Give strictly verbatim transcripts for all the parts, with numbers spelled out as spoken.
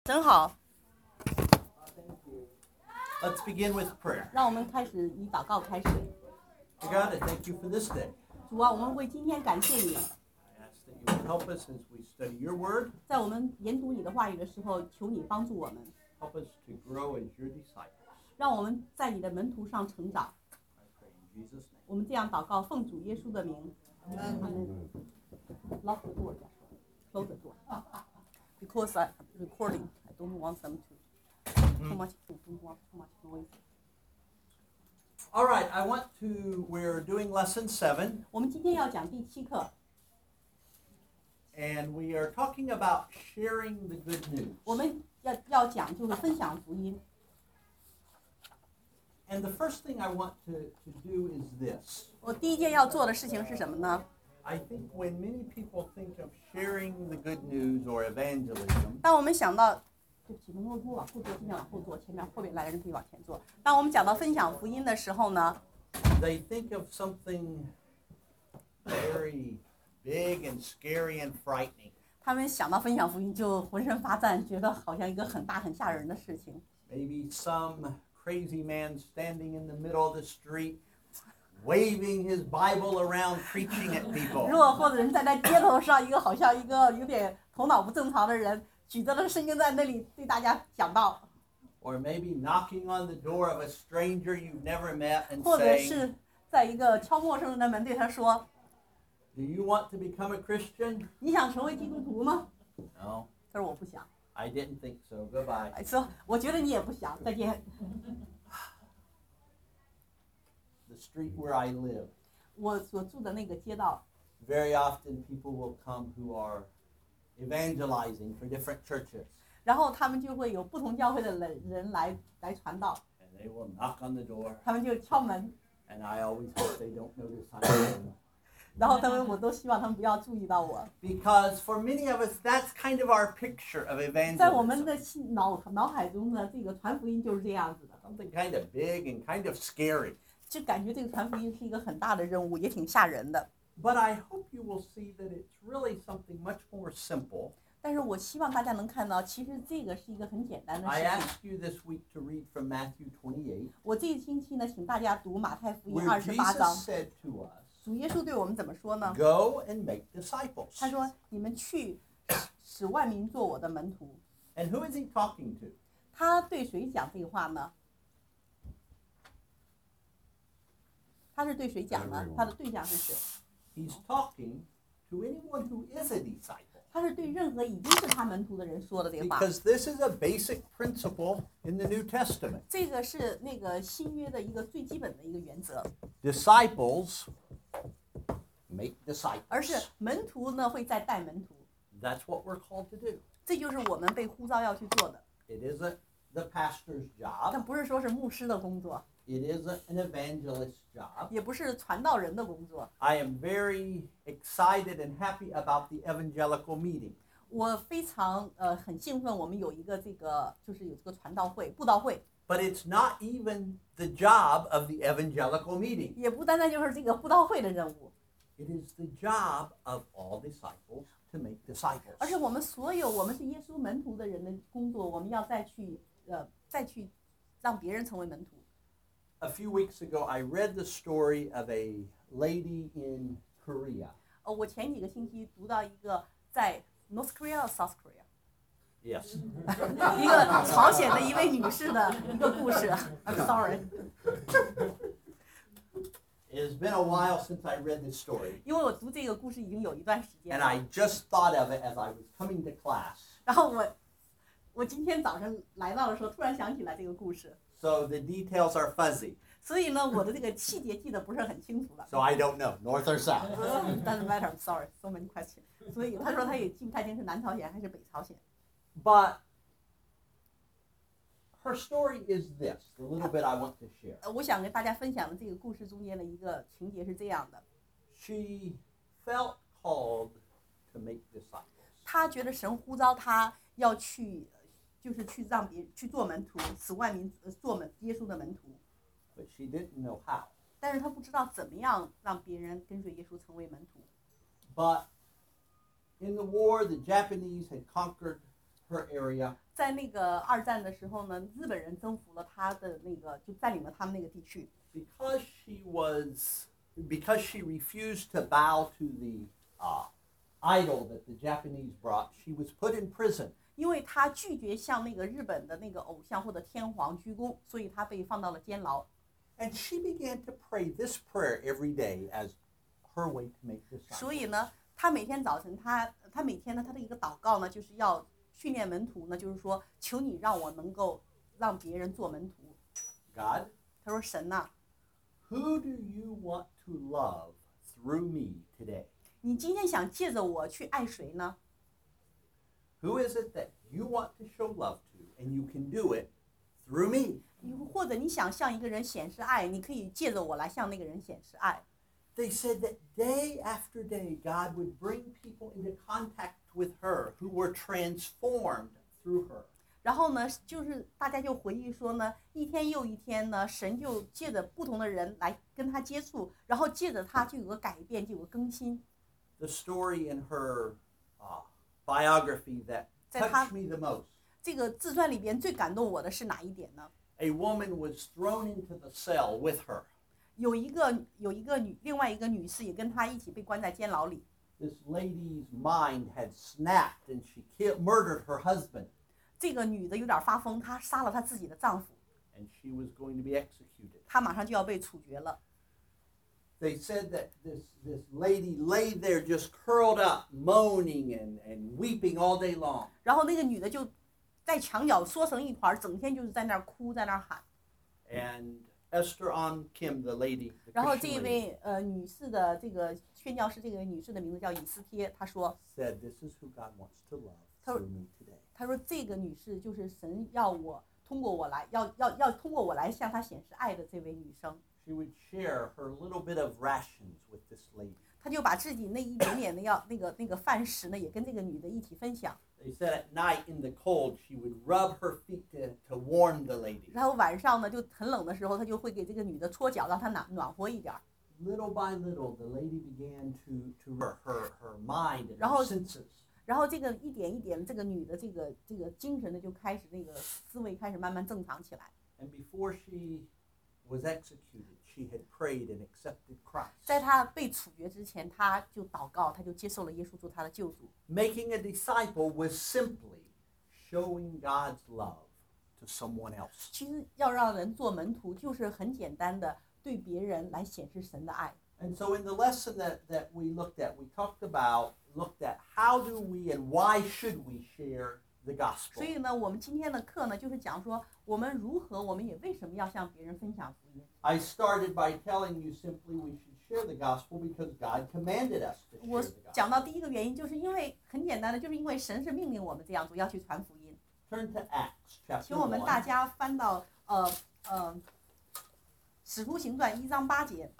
真好。 Let's begin with prayer. 让我们开始以祷告开始。 Dear God, I thank you for this day. 主啊，我们为今天感谢你。 I ask that you would help us as we study your word. 在我们研读你的话语的时候，求你帮助我们， Help us to grow as your disciples. 让我们在你的门徒上成长。 I pray in Jesus' name. 我们这样祷告，奉主耶稣的名。Amen. Lock the door, Joshua. Close the door. Because I'm recording, I don't want them to too much. Don't want too much noise. All right, I want to, we're doing lesson seven, 我们今天要讲第七课， and we are talking about sharing the good news. 我们要要讲就是分享福音。 And the first thing I want to, to do is this. 我第一件要做的事情是什么呢？ I think when many people think of sharing the good news or evangelism, 当我们想到，对不起，能够多往后坐，尽量往后坐，前面后面来的人可以往前坐。当我们讲到分享福音的时候呢， they think of something very big and scary and frightening. 他们想到分享福音就浑身发颤，觉得好像一个很大很吓人的事情。 Maybe some crazy man standing in the middle of the street, waving his Bible around, preaching at 如 people. 果或者人站在街头上，一个好像一个有点头脑不正常的人，举着那个圣经在那里对大家讲道， Or maybe knocking on the door of a stranger you've never met and 或者 saying, 是在一个敲陌生人的门对他说 do you want to become a Christian?：“ 你想成为基督徒吗？” No, 他说：“我不想。” I didn't think so. Goodbye. 哎，说我觉得你也不想，再见。 The street where I live, 我所住的那个街道， very often people will come who are evangelizing for different churches. 然后他们就会有不同教会的人人来来传道， And they will knock on the door, 他们就敲门， and I always hope they don't notice I'm home. 然后他们我都希望他们不要注意到我。 Because for many of us, that's kind of our picture of 在我们 evangelism. 的心脑脑海中呢，这个传福音就是这样子的， Something kind of big and kind of scary. 就感觉这个传福音是一个很大的任务，也挺吓人的。 But I hope you will see that it's really something much more simple. 但是我希望大家能看到，其实这个是一个很简单的 I 事情。 asked you this week to read from Matthew twenty-eight, 我这一星期呢，请大家读马太福音 where 二十八章。 Jesus said to us, 主耶稣对我们怎么说呢？ go and make disciples. 他说：“你们去，使万民做我的门徒。” And who is he talking to? 他对谁讲这个话呢？他是对谁讲呢？他的对象是谁？ He's talking to anyone who is a disciple. 他是对任何已经是他门徒的人说的这个话。 Because this is a basic principle in the New Testament. 这个是那个新约的一个最基本的一个原则， Disciples make 而是 disciples. 门徒呢会再带门徒， That's what we're called to do. 这就是我们被呼召要去做的。 It isn't the pastor's 但 job. 不是说是牧师的工作， It isn't an evangelist's job. 也不是传道人的工作。 I am very excited and happy about the evangelical meeting. 我非常呃很兴奋，我们有一个这个就是有这个传道会、布道会， But it's not even the job of the evangelical meeting. 也不单单就是这个布道会的任务， It is the job of all disciples to make disciples. 而是我们所有我们是耶稣门徒的人的工作，我们要再去呃再去让别人成为门徒。 A few weeks ago, I read the story of a lady in Korea. 呃，我前几个星期读到一个在 North Korea 和 South Korea Yes. 一个朝鲜的一位女士的一个故事。I'm sorry， It has been a while since I read this story, 因为我读这个故事已经有一段时间 and 了。 I just thought of it as I was coming to class. 然后我我今天早上来到的时候，突然想起来这个故事， So the details are fuzzy. 所以呢，我的这个细节记得不是很清楚了。 So I don't know, north or south. Doesn't matter. I'm sorry. So many questions. 所以他说他也记不太清是南朝鲜还是北朝鲜。 But her story is this, the little bit I want to share. 呃，我想跟大家分享的这个故事中间的一个情节是这样的： She felt called to make disciples. 他觉得神呼召他要去，就是去让别去做门徒，使万民呃做门耶稣的门徒。 But she didn't know how. 但是他不知道怎么样让别人跟随耶稣成为门徒。 But in the war, the Japanese had conquered her area. 在那个二战的时候呢，日本人征服了他的那个，就占领了他们那个地区。 Because she was, because she refused to bow to the uh, idol that the Japanese brought, she was put in prison. 因为他拒绝向那个日本的那个偶像或者天皇鞠躬，所以他被放到了监牢。 And she began to pray this prayer every day as her way to make disciples. 所以呢，他每天早晨，他他每天呢，他的一个祷告呢，就是要训练门徒呢，就是说，求你让我能够让别人做门徒。 God, 他说：“神呐、啊， who do you want to love through me today? 你今天想借着我去爱谁呢？ Who is it that you want to show love to, and you can do it through me?” 你或者你想向一个人显示爱，你可以借着我来向那个人显示爱。 They said that day after day, God would bring people into contact with her who were transformed through her. 然后呢，就是大家就回忆说呢，一天又一天呢，神就借着不同的人来跟他接触，然后借着他就有个改变，就有个更新。 The story in her uh, biography that touched me the most. 这个自传里边最感动我的是哪一点呢？ A woman was thrown into the cell with her. 有一个有一个女，另外一个女士也跟她一起被关在监牢里。 This lady's mind had snapped and she killed, murdered her husband. 这个女的有点发疯，她杀了她自己的丈夫。 And she was going to be executed. 她马上就要被处决了。 They said that this, this lady lay there just curled up, moaning and, and weeping all day long. 然后那个女的就在墙角缩成一团，整天就是在那儿哭，在那儿喊。 And Esther An Kim, the lady, the 然后 Christian 这一 lady, 位呃女士的这个宣教师，这个女士的名字叫以斯帖，她说， said, "This is who God wants to love Her- through me today." 她说这个女士就是神要我通过我来，要要要通过我来向她显示爱的这位女生。 She would share her little bit of rations with this lady. 她就把自己那一点点的要那个那个饭食呢，也跟这个女的一起分享。 They said at night in the cold, she would rub her feet to, to warm the lady. 然后晚上呢就很冷的时候，她就会给这个女的搓脚，让她暖暖和一点。 Little by little, the lady began to, to her, her, her mind and 然 her 后 senses. 然后这个一点一点，这个女的这个这个精神呢就开始那个思维开始慢慢正常起来。 And before she was executed, she had prayed and accepted Christ. 在她被处决之前，她就祷告，她就接受了耶稣做她的救主。 Making a disciple was simply showing God's love to someone else. 其实要让人做门徒，就是很简单的对别人来显示神的爱。 And so in the lesson that, that we looked at, we talked about, looked at how do we and why should we share the gospel. 所以呢，我们今天的课呢，就是讲说我们如何，我们也为什么要向别人分享福音。 I started by telling you simply we should share the gospel because God commanded us to 我 share the 讲 gospel. 到第一个原因，就是因为很简单的，就是因为神是命令我们这样做，要去传福音。 Turn to Acts 请 chapter 我们大 one. 家翻到呃呃《使徒行传》一章八节，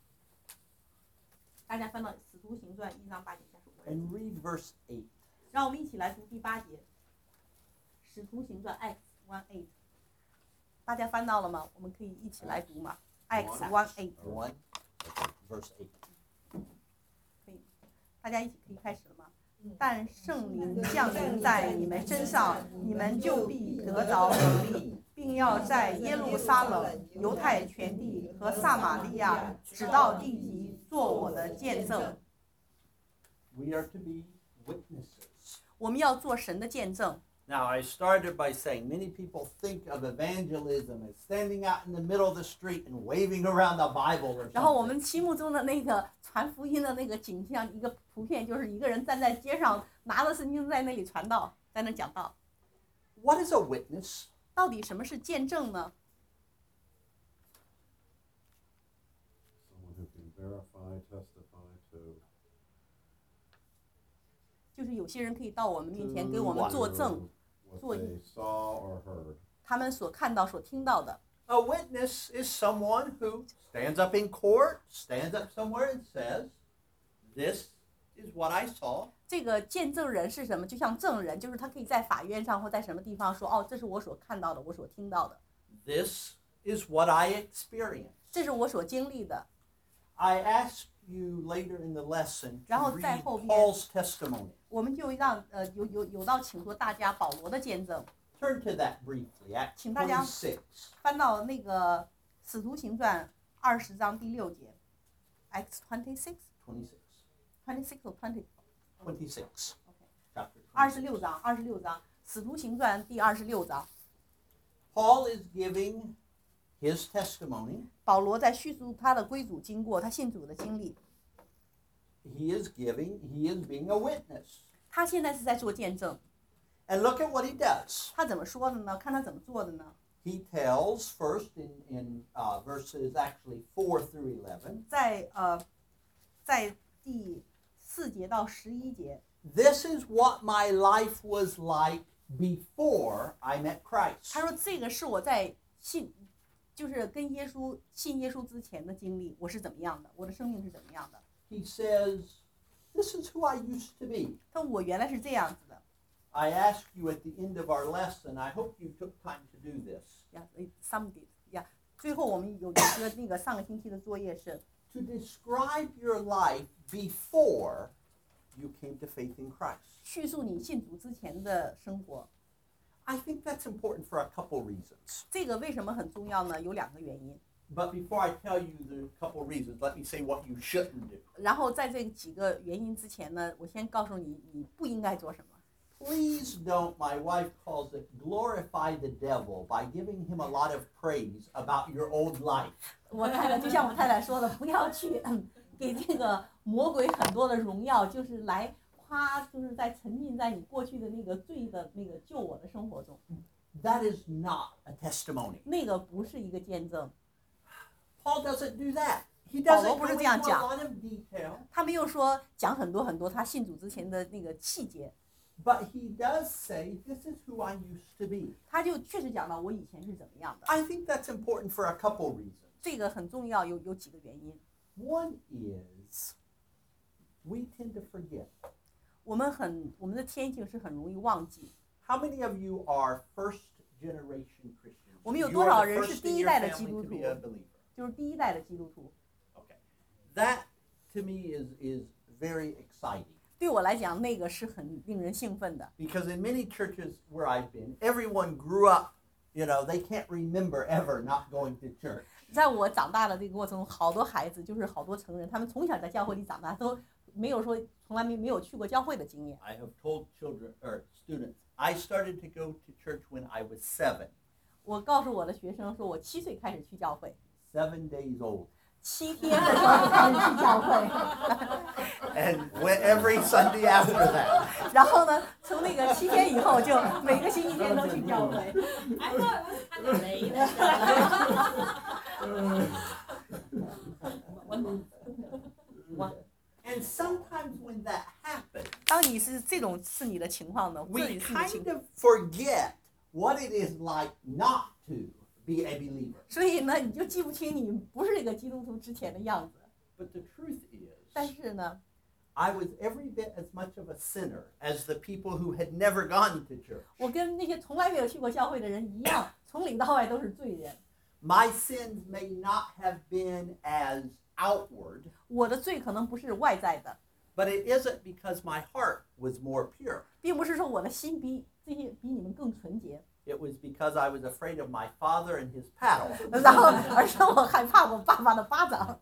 大家翻到《使徒行传》一章八节下手。 And read verse eight. 让我们一起来读第八节，《使徒行传》Acts one eight， 大家翻到了吗？我们可以一起来读嘛。Acts one eight， one, verse eight. 可以，大家一起可以开始了吗？但圣灵降临在你们身上，你们就必得着能力，并要在耶路撒冷、犹太全地和撒玛利亚，直到地极，做我的见证。 We are to be witnesses. 我们要做神的见证。 Now, I started by saying many people think of evangelism as standing out in the middle of the street and waving around the Bible or 然后我 something. 们心目中的那个传福音的那个景象，一个图片，就是一个人站在街上，拿着圣经在那里传道，在那讲道。 What is a witness? 到底什么是见证呢？ Someone who can verify, testify to 就是有些人可以到我们面前给我们作证， what 做 they saw or heard. 他们所看到、所听到的。 A witness is someone who stands up in court, stands up somewhere and says, "This is what I saw." 这个见证人是什么？就像证人，就是他可以在法院上或在什么地方说：“哦，这是我所看到的，我所听到的， This is what I experienced. 这是我所经历的。” I ask you later in the lesson 然 to 后在 read 后面 Paul's testimony. 我们就让呃有有有到请说大家保罗的见证。 Turn to that briefly, Acts 请大家 twenty-six. 翻到那个《使徒行传》二十章第六节 ，Acts twenty six twenty-six. twenty six or twenty twenty-six. OK Chapter 二十 twenty-six. 六章二十六章《使徒行传》第二十六章， Paul is giving his testimony. 保罗在叙述他的归主经过，他信主的经历。 He is giving, he is being a witness. 他现在是在做见证， And look at what he does. 他怎么说的呢？看他怎么做的呢？ He tells first in, in uh, verses actually four through eleven, 在呃，在第四节到十一节， this is what my life was like before I met Christ. 他说这个是我在信，就是跟耶稣信耶稣之前的经历，我是怎么样的，我的生命是怎么样的。 He says, this is who I used to be. 他说我原来是这样子的。 I asked you at the end of our lesson, I hope you took time to do this, 呀，呃，some did，呀，最后我们有有一个那个上个星期的作业是 to describe your life before you came to faith in Christ. 叙述你信主之前的生活。 I think that's important for a couple reasons. 这个为什么很重要呢？有两个原因。 But before I tell you the couple reasons, let me say what you shouldn't do. 然后在这几个原因之前呢，我先告诉你你不应该做什么。 Please don't, my wife calls it, glorify the devil by giving him a lot of praise about your old life. 我太太就像我太太说的，不要去给这个魔鬼很多的荣耀，就是来夸，就是在沉浸在你过去的那个罪的那个救我的生活中。 That is not a testimony. 那个不是一个见证。 Paul doesn't do that. He 保 doesn't 罗不 go 是 into 这样 a 讲。 lot of detail, 他没有说讲很多很多他信主之前的那个细节， but he does say, this is who I used to be. 他就确实讲到我以前是怎么样的。 I think that's important for a couple reasons. 这个很重要，有有几个原因。 One is we tend to forget. 我们很我们的天性是很容易忘记。 How many of you are first generation Christians? 我们有 You 多 are 少 the 人是 first 第 in 一 your 代的 family 基督 to 徒 be a believer. 就是第一代的基督徒。 Okay. That to me is is very exciting 对我来讲，那个是很令人兴奋的。 because in many churches where I've been, everyone grew up, you know, they can't remember ever not going to church. 在我长大的这个过程中，好多孩子就是好多成人，他们从小在教会里长大，都没有说从来没没有去过教会的经验。 I have told children or students, I started to go to church when I was seven. 我告诉我的学生说，我七岁开始去教会， Seven days old. 七天的时候就开始去教会， And went every Sunday after that. 然后呢，从那个七天以后就每个星期天都去教会。 I thought it was kind of late. And sometimes when that happens, 当你是这种是你的情况呢，这 we 里是你的情 kind of forget what it is like not to be a believer. 所以呢，你就记不清你不是一个基督徒之前的样子。 But the truth 但 is, 是呢， I was every bit as much of a sinner as the people who had never gone to church. 我跟那些从来没有去过教会的人一样，从里到外都是罪人。 My sins may not have been as outward, 我的罪可能不是外在的， but it isn't because my heart was more pure. 并不是说我的心比这些比你们更纯洁， It was because I was afraid of my father and his paddle. 然后而是我害怕我爸爸的巴掌。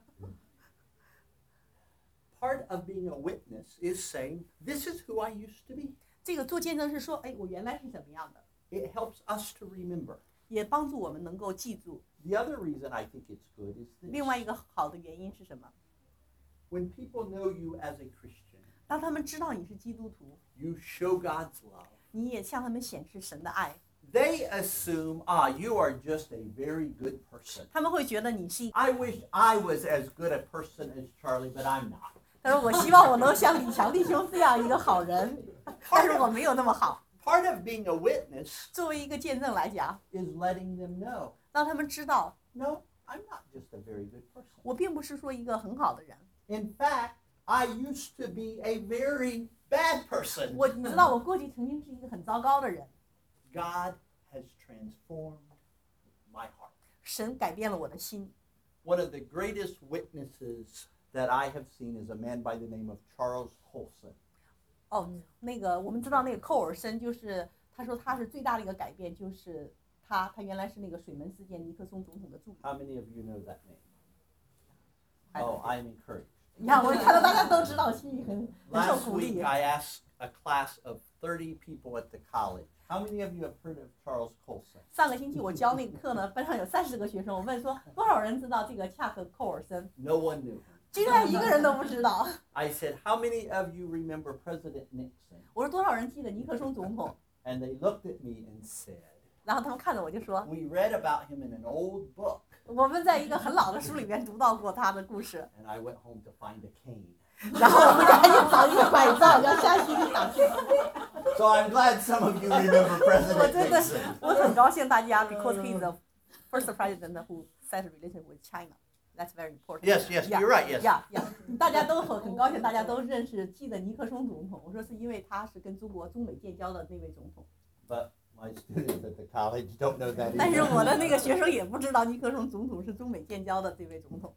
Part of being a witness is saying, this is who I used to be. 这个做见证是说，哎，我原来是怎么样的， It helps us to remember. 也帮助我们能够记住。 The other reason I think it's good is 另 this. 外一个好的原因是什么？ When people know you as a Christian, 当他们知道你是基督徒， you show God's love. 你也向他们显示神的爱， They assume, ah, you are just a very good person. 他们会觉得你是一。 I wish I was as good a person as Charlie, but I'm not. 他说：“我希望我能像李强弟兄这样一个好人，但是我没有那么好。 Part of being a witness ” 作为一个见证来讲， is letting them know, 让他们知道， no, I'm not just a very good person. 我并不是说一个很好的人。 In fact, I used to be a very bad person. 我，你知道，我过去曾经是一个很糟糕的人。 God has transformed my heart. 神改变了我的心。 One of the greatest witnesses that I have seen is a man by the name of Charles Colson. 哦，那个我们知道，那个寇尔森就是他说他是最大的一个改变就是他他原来是那个水门事件尼克松总统的助理。 How many of you know that name? Oh, I am encouraged. 你看，我看到大家都知道，心里很很受 Last 鼓励 week,。I asked a class of thirty people at the college, how many of you have heard of Charles Colson? 上个星期我教那个课呢，班上有三十个学生，我问说多少人知道这个恰克·寇尔森？ No one knew. 居然一个人都不知道。 I said, how many of you remember President Nixon? 我说多少人记得尼克松总统？ And they looked at me and said, 然后他们看着我就说， we read about him in an old book. 我们在一个很老的书里面读到过他的故事。 And I went home to find a cane. 然后我们赶紧找一个拐杖，要下去打去。 So I'm glad some of you remember 我 President 真的 Nixon. 我很高兴大家 ，because he's the first president who set relation with China. That's very important. Yes, yes, Yeah, you're right, yes. Yeah, yeah. 大家都很很高兴，大家都认识记得尼克松总统。我说是因为他是跟中国中美建交的那位总统。 But my students at the college don't know that 但是 either. 我的那个学生也不知道尼克松总统是中美建交的这位总统。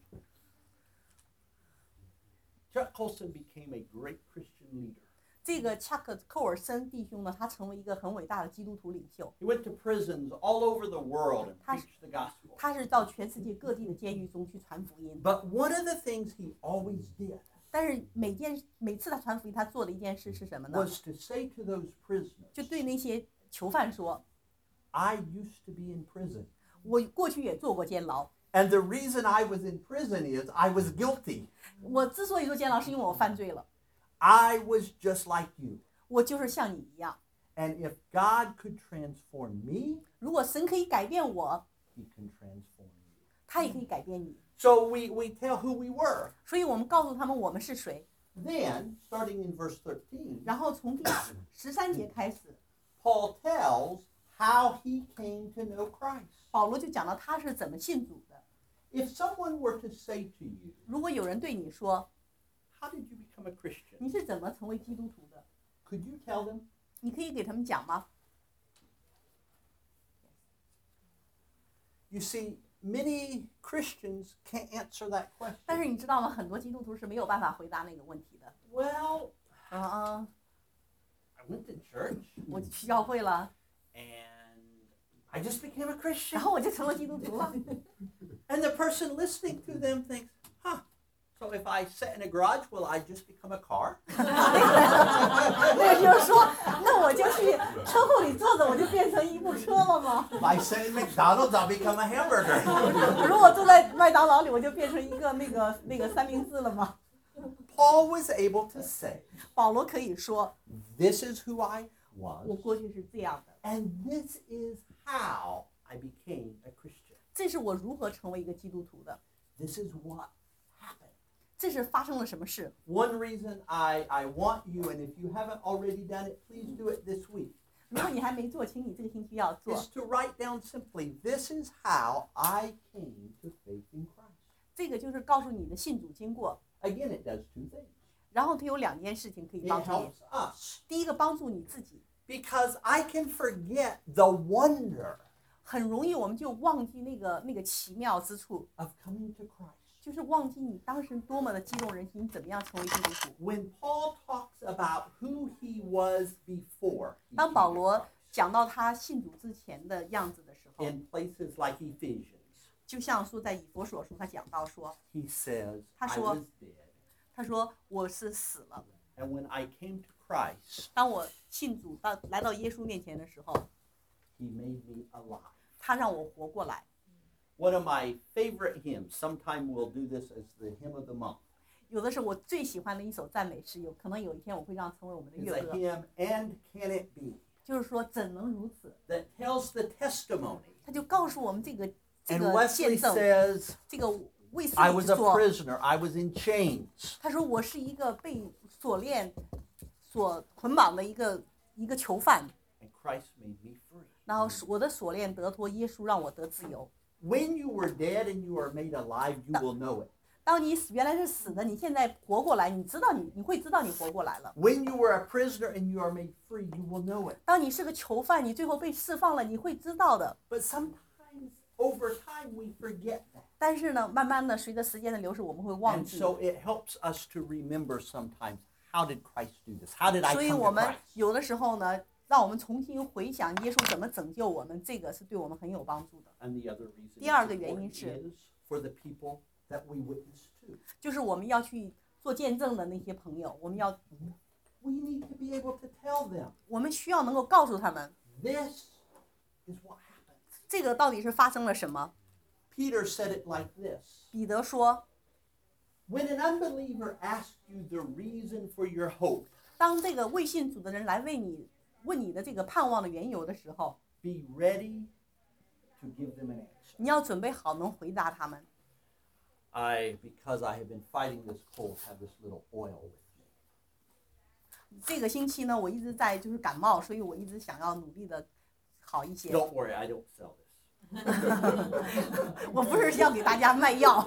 Chuck Colson became a great Christian leader. 这个恰克·寇尔森弟兄呢，他成为一个很伟大的基督徒领袖。 He went to prisons all over the world and Has- preached the gospel. 他是到全世界各地的监狱中去传福音。 But one of the things he always did 但是每件每次他传福音，他做的一件事是什么呢？ was to say to those 就 prisoners, 对那些囚犯说 I used to be in prison.：“ 我过去也做过监牢。 And the reason I was in prison is I was guilty. 我之所以做监牢，是因为我犯罪了。 I was just like you. 我就是像你一样。 And if God could transform me, 如果神可以改变我， he can transform you. 他也可以改变你。 So we, we tell who we were. 所以我们告诉他们我们是谁。 Then, starting in verse thirteen, 然后从第十三节开始， Paul tells how he came to know Christ. 保罗就讲到他是怎么信主的。 If someone were to say to you, 如果有人对你说 how did you become a Christian? 你是怎么成为基督徒的， Could you tell them? 你可以给他们讲吗？ You see, many Christians can't answer that 但是 question. 你知道吗？很多基督徒是没有办法回答那个问题的。 Well, 嗯嗯， I went to church 我去教会了， and I just became a 然 Christian. 后我就成了基督徒了。 And the person listening to them thinks, huh, so if I sit in a garage, will I just become a car? 那个就是说，那我就去车库里坐着，我就变成一部车了吗？ If I sit in McDonald's, I'll become a hamburger. 如果坐在麦当劳里，我就变成一个那个那个三明治了吗？ Paul was able to say, 保罗可以说， this is who I 我 was, 过去是这样的， and this is how I became a Christian. 这是我如何成为一个基督徒的， This is what happened. 这是发生了什么事。 One reason I, I want you, and if you haven't already done it, please do it this week, 如果你还没做，请你这个星期要做。 is to write down simply, this is how I came to faith in Christ. 这个就是告诉你的信主经过， Again, it does two things. 然后它有两件事情可以 It 帮助你。 helps us 第一个，帮助你自己， because I can forget the wonder 很容易我们就忘记那个那个奇妙之处， of coming to Christ. 就是忘记你当时多么的激动人心，你怎么样成为基督徒。 When Paul talks about who he was before he 当 came 保 to 罗 Christ, 讲到他信主之前的样子的时候， in places like Ephesians, 就像说在以弗所书，他讲到说， he says, 他 I 说- was dead, 他说我是死了。 and when I came to Christ, 当我信主到来到耶稣面前的时候， he made me alive. 他让我活过来。 One of my favorite hymns, sometime we'll do this as the hymn of the month, 有的是我最喜欢的一首赞美诗，有可能有一天我会让成为我们的 is 乐 a 歌。 hymn, And Can It Be, 就是说怎能如此？ that tells the testimony. 他就告诉我们这个这 And 个 Wesley 见证， says, 这个卫斯 I 理 was 之 a 说， prisoner, I was in chains. 他说我是一个被锁链所捆绑的一个一个囚犯， And Christ made me free. 然后我的锁链得脱，耶稣让我得自由。 When you were dead and you are made alive, you will know it. 当你原来是死的，你现在活过来，你知道你你会知道你活过来了。 When you were a prisoner and you are made free, you will know it. 当你是个囚犯，你最后被释放了，你会知道的。 But sometimes over time we forget that. 但是呢，慢慢的随着时间的流逝，我们会忘 And 记。 so it helps us to remember sometimes, how did Christ do this? How did I 所以 come 我 to 们 Christ? 有的时候呢， 让我们重新回想耶稣怎么拯救我们，这个是对我们很有帮助的。 And the other reason 第二 it's 个原因 important 是 is for the people that we witness to. 就是我们要去做见证的那些朋友，我们要 We need to be able to tell them 我们需要能够告诉他们， this is what happened. 这个到底是发生了什么。 Peter said it like this. 彼得说， When an unbeliever asks you the reason for your hope, 当这个未信主的人来为你问你的这个盼望的缘由的时候， be ready to give them an answer. 你要准备好能回答他们。 I, because I have been fighting this cold, have this little oil with me. 这个星期呢，我一直在就是感冒，所以我一直想要努力的好一些。 Don't worry, I don't sell this. 我不是要给大家卖药，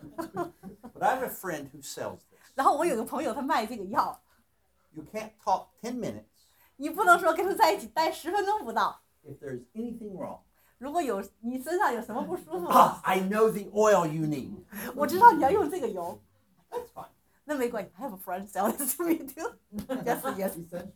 But I have a friend who sells this. 然后我有个朋友他卖这个药， You can't talk ten minutes 你不能说跟他在一起待十分钟不到。 if there's anything wrong. 如果有你身上有什么不舒服 Ah, 的， I know the oil you need. 我知道你要用这个油， That's fine. 那没关系。I have a friend sell this to me too. Yes, yes,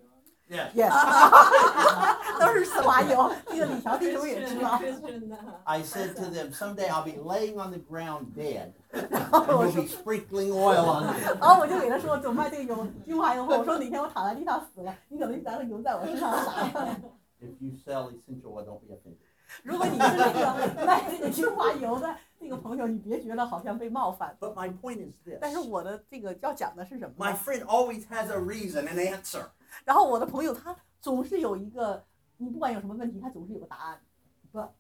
Yes. yes. 都是丝滑油，这个李乔弟兄也知道。 Christian 的。 I said to them, someday I'll be laying on the ground dead, 然后 and 我 we'll 说 be，sprinkling oil on me. 然后我就给他说，总卖这个油，精华油后，我说哪天我躺在地上死了，你可能拿个油在我身上撒。 If you sell essential oil, don't be offended. 如果你是那个卖这个精华油的那个朋友，你别觉得好像被冒犯。 But my point is 但是 this. 我的这个要讲的是什么 My 呢？ friend always has a reason, an answer. 然后我的朋友他总是有一个，你不管有什么问题，他总是有个答案。 But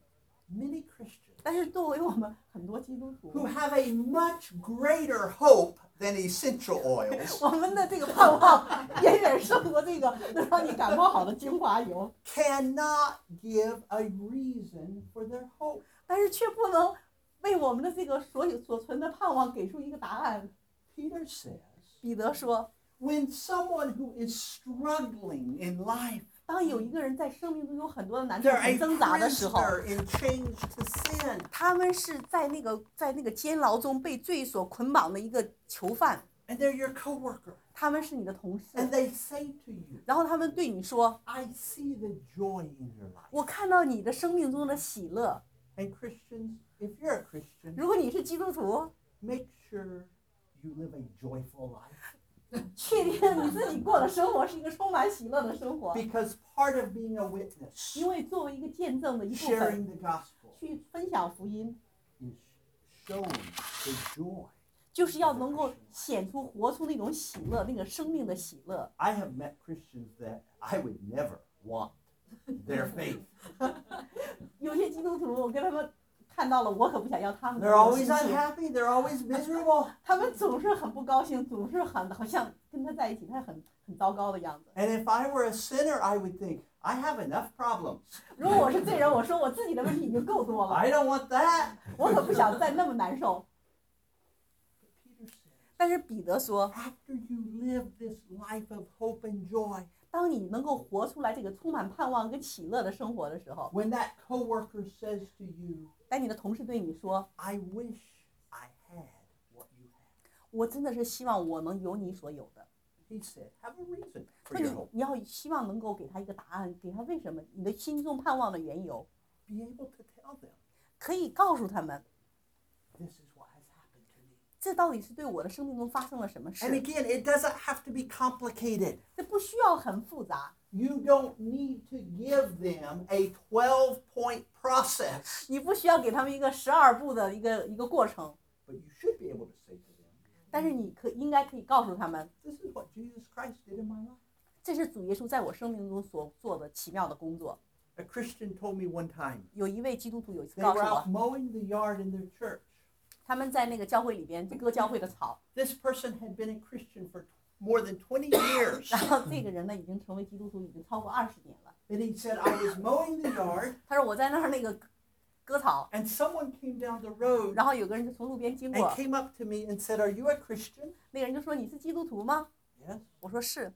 many Christians 但是作为我们很多基督徒， who have a much greater hope than essential oils 我们的这个盼望远远胜过这个能让你感冒好的精华油， cannot give a reason for their hope. 但是却不能为我们的这个所有所存的盼望给出一个答案。 Peter says, 彼得说， when someone who is struggling in life, 当有一个人在生命中有很多的难处、 they're 很 a 挣扎的时候， prisoner in chains to sin, 他们是在那个在那个监牢中被罪所捆绑的一个囚犯， and they're your coworker, 他们是你的同事， and they say to you, 然后他们对你说 I see the joy in your life. 我看到你的生命中的喜乐。 And Christians, if you're a Christian, 如果你是基督徒， make sure you live a joyful life. 确定你自己过的生活是一个充满喜乐的生活， Because part of being a witness, 因为作为一个见证的一部分， sharing the gospel, 去分享福音， is showing the joy. 就是要能够显出、活出那种喜乐，那个生命的喜乐。 I have met Christians that I would never want their faith. 有些基督徒，我跟他们看到了，我可不想要他们的 They're 那种 always 心情， unhappy, they're always miserable. 他们总是很不高兴，总是很好像跟他在一起，他很很糟糕的样子。 And if I were a sinner, I would think, I have enough problems. 如果我是罪人，我说我自己的问题已经够多了， I don't want that. 我可不想再那么难受。 But Peter said, 但是彼得说， after you live this life of hope and joy, 当你能够活出来这个充满盼望跟喜乐的生活的时候， when that coworker says to you, 当你的同事对你说 I wish I had what you have, 我真的是希望我能有你所有的， he said, have a reason 说 for 你 your hope. 你要希望能够给他一个答案，给他为什么你的心中盼望的缘由， Be able to tell them, 可以告诉他们， this is what has happened to me. 这到底是对我的生命中发生了什么 And 事？ again, it doesn't have to be complicated. 这不需要很复杂， You don't need to give them a twelve-point process. 你不需要给他们一个十二步的一个一个过程， But you should be able to say to them, 但是你可应该可以告诉他们， this is what Jesus Christ did in my life. 这是主耶稣在我生命中所做的奇妙的工作。 A Christian told me one time, 有一位基督徒有一次 they 告诉 were out 我， mowing the yard in their church. 他们在那个教会里边割教会的草， This person had been a Christian for more than twenty years. 然后这个人呢已经成为基督徒已经超过二十年了。 And he said, I was mowing the yard, 他说我在那儿那个割草， and someone came down the road 然后有个人就从路边经过 and，came up to me and said, are you a Christian? 那个人就说你是基督徒吗？ Yes. 我说是。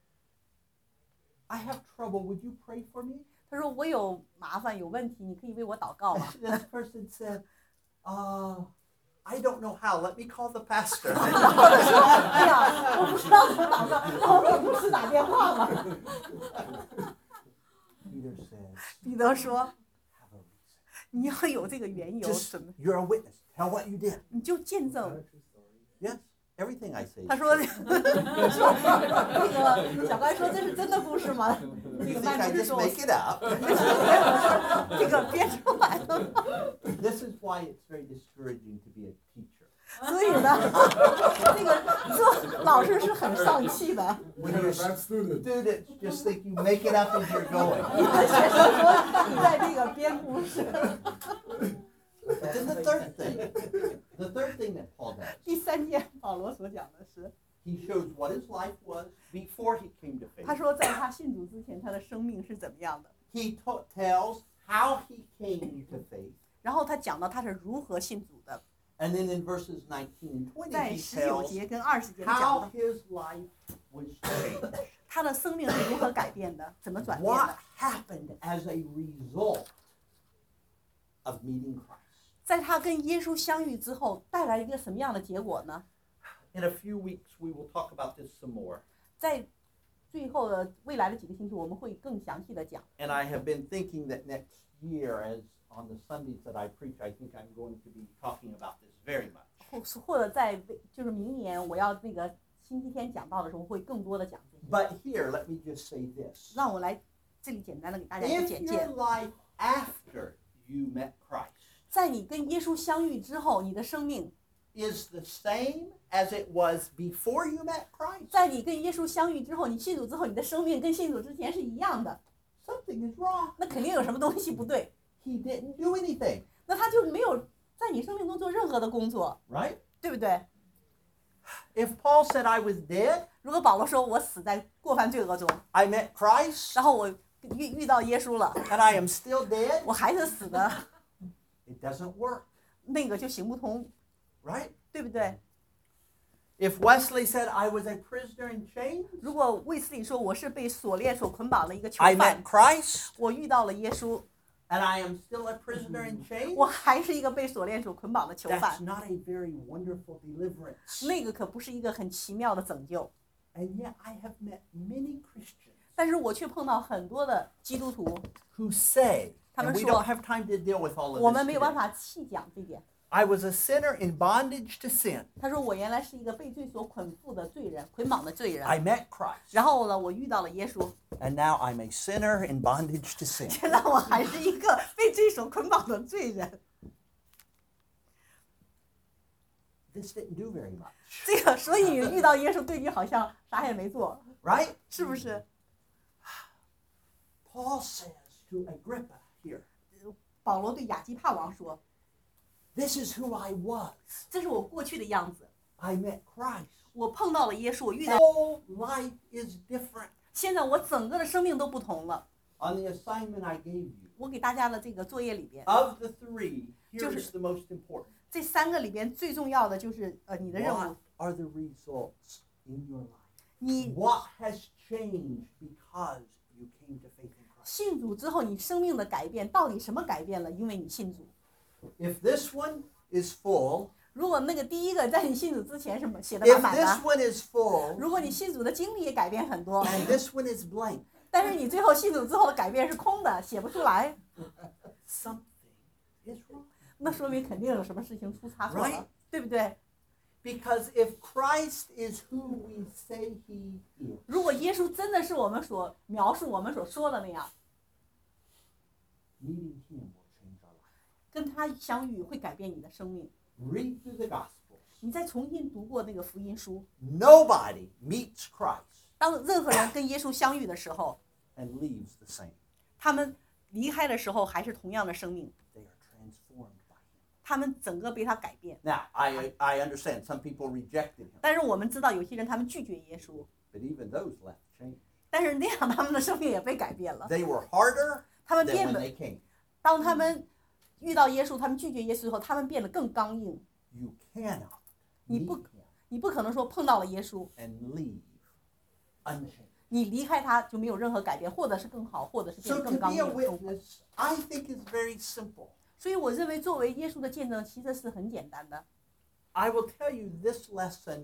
I have trouble. Would you pray for me? 他说我有麻烦有问题，你可以为我祷告吗？ This person said, uh, I don't know how. Let me call the pastor. 然后他说哎呀，我不知道怎么祷告，让我给牧师打电话吧。 Peter says, 彼得说 have a reason. 你要有这个缘由， Just, 怎么 you're a witness. Tell what you did. 你就见证。 Yes, everything I say. is 他说 true. 说那个小乖说这是真的故事吗？这 You 个 think 麦 I 不是 just 说我 make it up? 这个编出来的吗？ This is why it's very discouraging to be a teacher. 所以呢，这个做老师是很丧气的。 When your students just think you make it up as you're going. 你的学生说你在这个编故事。 But then the third thing, the third thing that Paul does, 第三件保罗所讲的是， he shows what his life was before he came to 他 faith. 说在他信主之前，他的生命是怎么样的。 He to- tells how he came to faith. 然后他讲到他是如何信主的， And then in verses nineteen and twenty, 在 he 十九 tells 节跟二十节讲 how 到 his life was changed. 他的生命是如何改变的，怎么转变 What 的。 happened as a result of meeting Christ? 在他跟耶稣相遇之后，带来一个什么样的结果呢？ In a few weeks, we will talk about this some more. 在最后的未来的几个星期，我们会更详细的讲。 And I have been thinking that next year, as on the Sundays that I preach, I think I'm going to be talking about this very much. 或是或者在就是明年我要那个星期天讲到的时候，会更多的讲这些。 But here, let me just say this. 让我来这里简单的给大家一个 If 简 your 介。 life after you met Christ 在你跟耶稣相遇之后，你的生命 is the same as it was before you met Christ, 在你跟耶稣相遇之后，你信主之后，你的生命跟信主之前是一样的， something is wrong. 那肯定有什么东西不对。 He didn't do anything, 那他就没有在你生命中做任何的工作， right? 对不对？ If Paul said I was dead, 如果保罗说我死在过犯罪恶中， I met Christ, 然后我遇遇到耶稣了， and I am still dead, 我还是死的， it doesn't work, 那个就行不通， right? 对不对？ If Wesley said I was a prisoner in chains, 如果卫斯理说我是被锁链所捆绑的一个囚 I 犯 met，Christ, 我遇到了耶稣， and I am still a prisoner in chains, 我还是一个被锁链所捆绑的囚 that's 犯， not a very wonderful deliverance. 那个可不是一个很奇妙的拯救。 And yet I have met many Christians 但是我却碰到很多的基督徒， who say, and we 他们说， don't have time to deal with all of 我 this 们没有办 today. 法细讲这点。 I was a sinner in bondage to sin. 他说我原来是一个被罪所捆缚的罪人，捆绑的罪人。 I met Christ, 然后呢，我遇到了耶稣， and now I'm a sinner in bondage to sin. 现在我还是一个被罪所捆绑的罪人。 This didn't do very much, 这个，所以遇到耶稣对你好像啥也没做， right? 是不是？ Paul says to Agrippa here, 保罗对亚基帕王说 this is who I was.：“ 这是我过去的样子， I met Christ. 我碰到了耶稣，我遇到， Whole life is different. 现在我整个的生命都不同了。 On the assignment I gave you, 我给大家的这个作业里边， of the three, here 就是 is the most important. 这三个里边最重要的就是呃你的任 What 务， are the results in your life? 你 What has changed because you came to faith in Christ? 信主之后，你生命的改变到底什么改变了？因为你信主。 If this one is full, 如果那个第一个在你信主之前是写的 if 满满 this 的， one is full, 如果你信主的经历也改变很多， and this one is blank, 但是你最后信主之后的改变是空的，写不出来， something is wrong. 那说明肯定有什么事情出差错 Right. 了，对不对？ Because if Christ is who we say he is, 如果耶稣真的是我们所描述、我们所说的那样， meeting him will change our life. 跟他相遇会改变你的生命。 Read through the Gospels. 你再重新读过那个福音书， Nobody meets Christ 当任何人跟耶稣相遇的时候， and leaves the same. 他们离开的时候还是同样的生命， They are transformed by him. 他们整个被他改变。 Now, I, I understand some people rejected him, 但是我们知道有些人他们拒绝耶稣， but even those left changed. 但是那样他们的生命也被改变了。 They were harder 他们 than 变 when 得， they came. 当他们遇到耶稣，他们拒绝耶稣以后，他们变得更刚硬。 You cannot 你 meet 不 him 你不可能说碰到了耶稣， and leave unchanged. 你离开他就没有任何改变，或者是更好，或者是变 So 得 to 更刚 be a 硬。更 witness, I think is very simple. 所以我认为，作为耶稣的见证，其实是很简单的。 I will tell you this lesson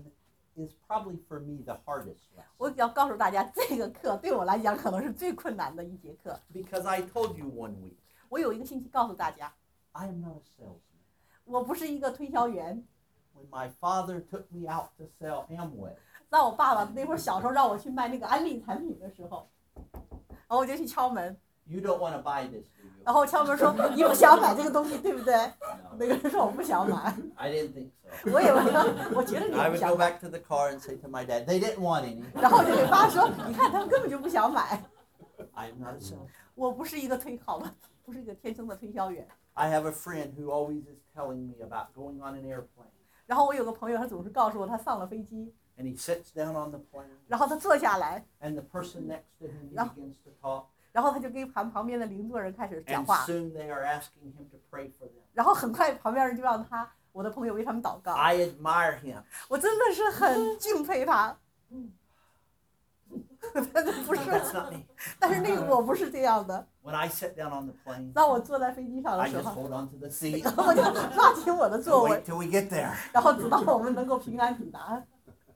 is probably for me the hardest lesson. 我要告诉大家，这个课对我来讲可能是最困难的一节课。 Because I told you one week, 我有一个星期告诉大家， I am not a salesman. 我不是一个推销员。 When my father took me out to sell Amway, 在我爸爸那会儿小时候让我去卖那个安利产品的时候，然后我就去敲门， you don't want to buy this, do you? 然后敲门说你不想买这个东西对不对？ No, 那个人说我不想买， I didn't think so. 我以为我觉得你 I 不 would 想 go 买， back to the car and say to my dad, they didn't want any. 然后我就给爸说，你看他们根本就不想买。 I am not a salesman. 我不是一个推好吧，不是一个天生的推销员。 I have a friend who always is telling me about going on an airplane. 然后我有个朋友，他总是告诉我他上了飞机， And he sits down on the plane, 然后他坐下来， and the person next to him, he No. begins to talk. 然后他就跟旁旁边的邻座人开始讲 And 话， soon they are asking him to pray for them. 然后很快旁边人就让他我的朋友为他们祷告。 I admire him. 我真的是很敬佩他。但是不是， That's not me. 但是那个我不是这样的。 When I sit down on the plane, 当我坐在飞机上的 I 时 just 候， hold on to the seat. 然后我就抓紧我的座 Wait 位， till we get there. 然后直到我们能够平安抵达。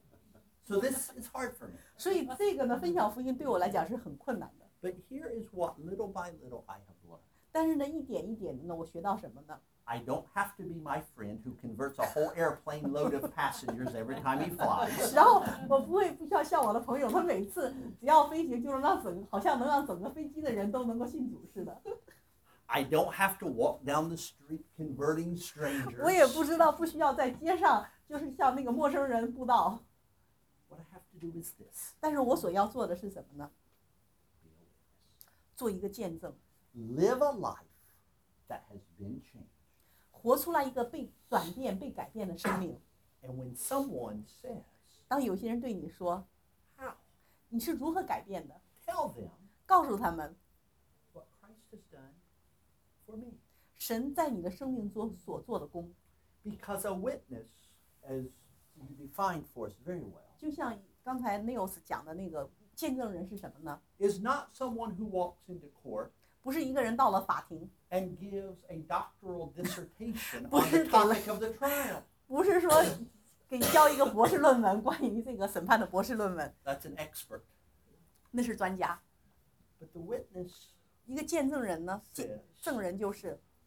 So this is hard for me. 所以这个呢，分享福音对我来讲是很困难的。 But here is what little by little I have learned. 但是呢，一点一点的呢，我学到什么呢？ I don't have to be my friend who converts a whole airplane load of passengers every time he flies. 然后我不会不需要像我的朋友，他每次只要飞行就能让整好像能让整个飞机的人都能够信主似的。 I don't have to walk down the street converting strangers. 我也不知道，不需要在街上就是向那个陌生人布道。 What I have to do is this. 但是我所要做的是什么呢？ Be a witness. 做一个见证， Live a life that has been changed. 活出来一个被转变、被改变的生命。 And when someone says, 当有些人对你说 how? 你是如何改变的， Tell them 告诉他们 what Christ has done for me. 神在你的生命中所做的功。 Because a witness, as you defined for us very well, 就像刚才 Niels 讲的那个见证人是什么呢？ is not someone who walks into court 不是一个人到了法庭， and gives a doctoral dissertation 不 on 是 the 给了 topic of the trial. 不是说给交一个博士论文，关于这个审判的博士论文， That's an expert. 那是专家。 But the witness 一个见证人呢， says, 证人就是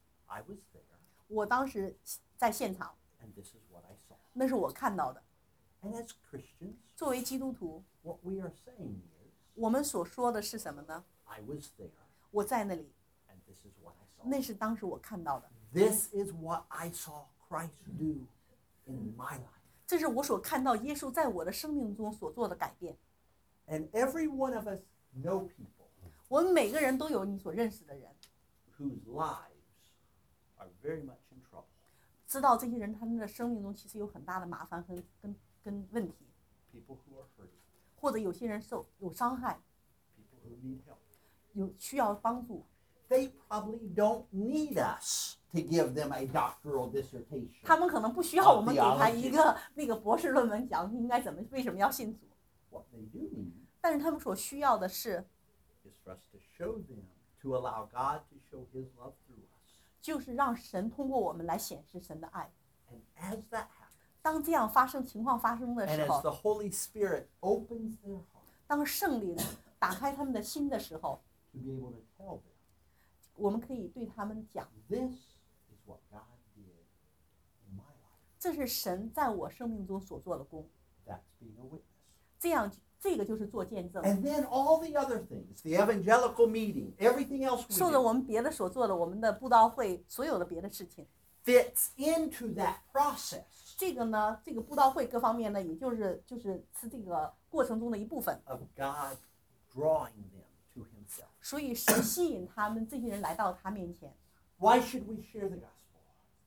I was there, 我当时在现场， and this is what I saw. 那是我看到的。 And as Christians, 作为基督徒， what we are saying is, 我们所说的是什么呢？ I was there, 我在那里， and this is what I saw. 那是当时我看到的， This is what I saw Christ do in my life. 这是我所看到耶稣在我的生命中所做的改变。 And every one of us know people 我们每个人都有你所认识的人， whose lives are very much in trouble. 知道这些人他们的生命中其实有很大的麻烦和跟跟问题， People who are hurting, 或者有些人受有伤害， people who need help. 有需要帮助。 They probably don't need us to give them a doctoral dissertation. 他们可能不需要我们给他一个那个博士论文讲应该怎么为什么要信主， What they do need 但是他们所需要的是， is for us to show them, to allow God to show His love through us. 就是让神通过我们来显示神的爱。 And as that happens, 当这样发生情况发生的 and 时 as 候， the Holy Spirit opens their heart 当圣灵打开他们的心的时候， to be able to tell them, 我们可以对他们讲， this is what God did in my life. 这是神在我生命中所做的功。 That's being a witness. 这样，这个就是做见证。 And then all the other things, the evangelical meeting, everything else we 受着 do, 我们别的所做的，我们的布道会所有的别的事情， fits into that process 这个呢，这个布道会各方面呢，也就是就是是这个过程中的一部分。 of God drawing them to Himself. 所以神吸引他们这些人来到他面前 Why should we share the gospel?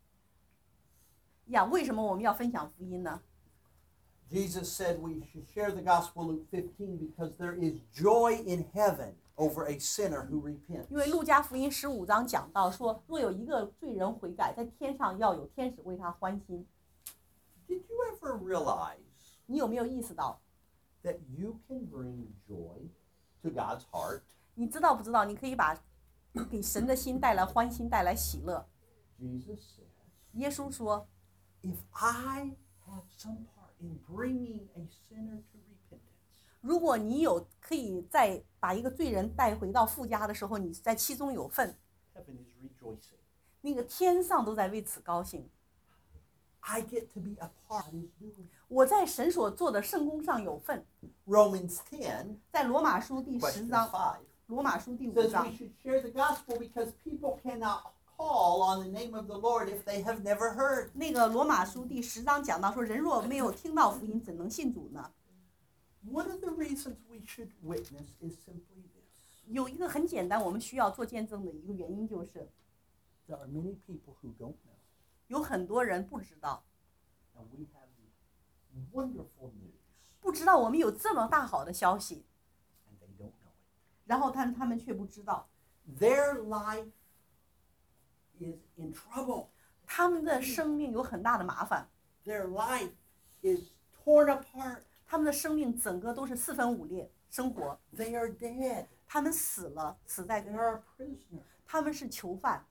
呀。为什么我们要分享福音呢？ Jesus said we should share the gospel, Luke fifteen, because there is joy in heaven over a sinner who repents. 因为路加福音十五章讲到说，若有一个罪人悔改，在天上要有天使为他欢心。 Did you ever realize 你有没有意识到？ that you can bring joy to God's heart? 你知道不知道？你可以把给神的心带来欢心，带来喜乐。 Jesus said, 耶稣说， if I have some part in bringing a sinner to repentance. 如果你有可以在把一个罪人带回到父家的时候，你在其中有份， Heaven is rejoicing. 那个天上都在为此高兴。 I get to be a part of his doing. 我在神所做的圣工上有份。 Romans ten, 在罗马书第十 question 章， five, 罗马书第五 says 章 we should share the gospel because people cannot call on the name of the Lord if they have never heard. 那个罗马书第十章讲到说，人若没有听到福音，怎能信主呢？ One of the reasons we should witness is simply this. 有一个很简单，我们需要做见证的一个原因就是， There are many people who don't know, 有很多人不知道， and we have wonderful news, 不知道我们有这么大好的消息， and they don't know it. 然后他他们却不知道， Their life is in trouble. 他们的生命有很大的麻烦， Their life is torn apart. 他们的生命整个都是四分五裂，生活， They are dead. 他们死了，死在 They are a prisoner. 他们是囚犯，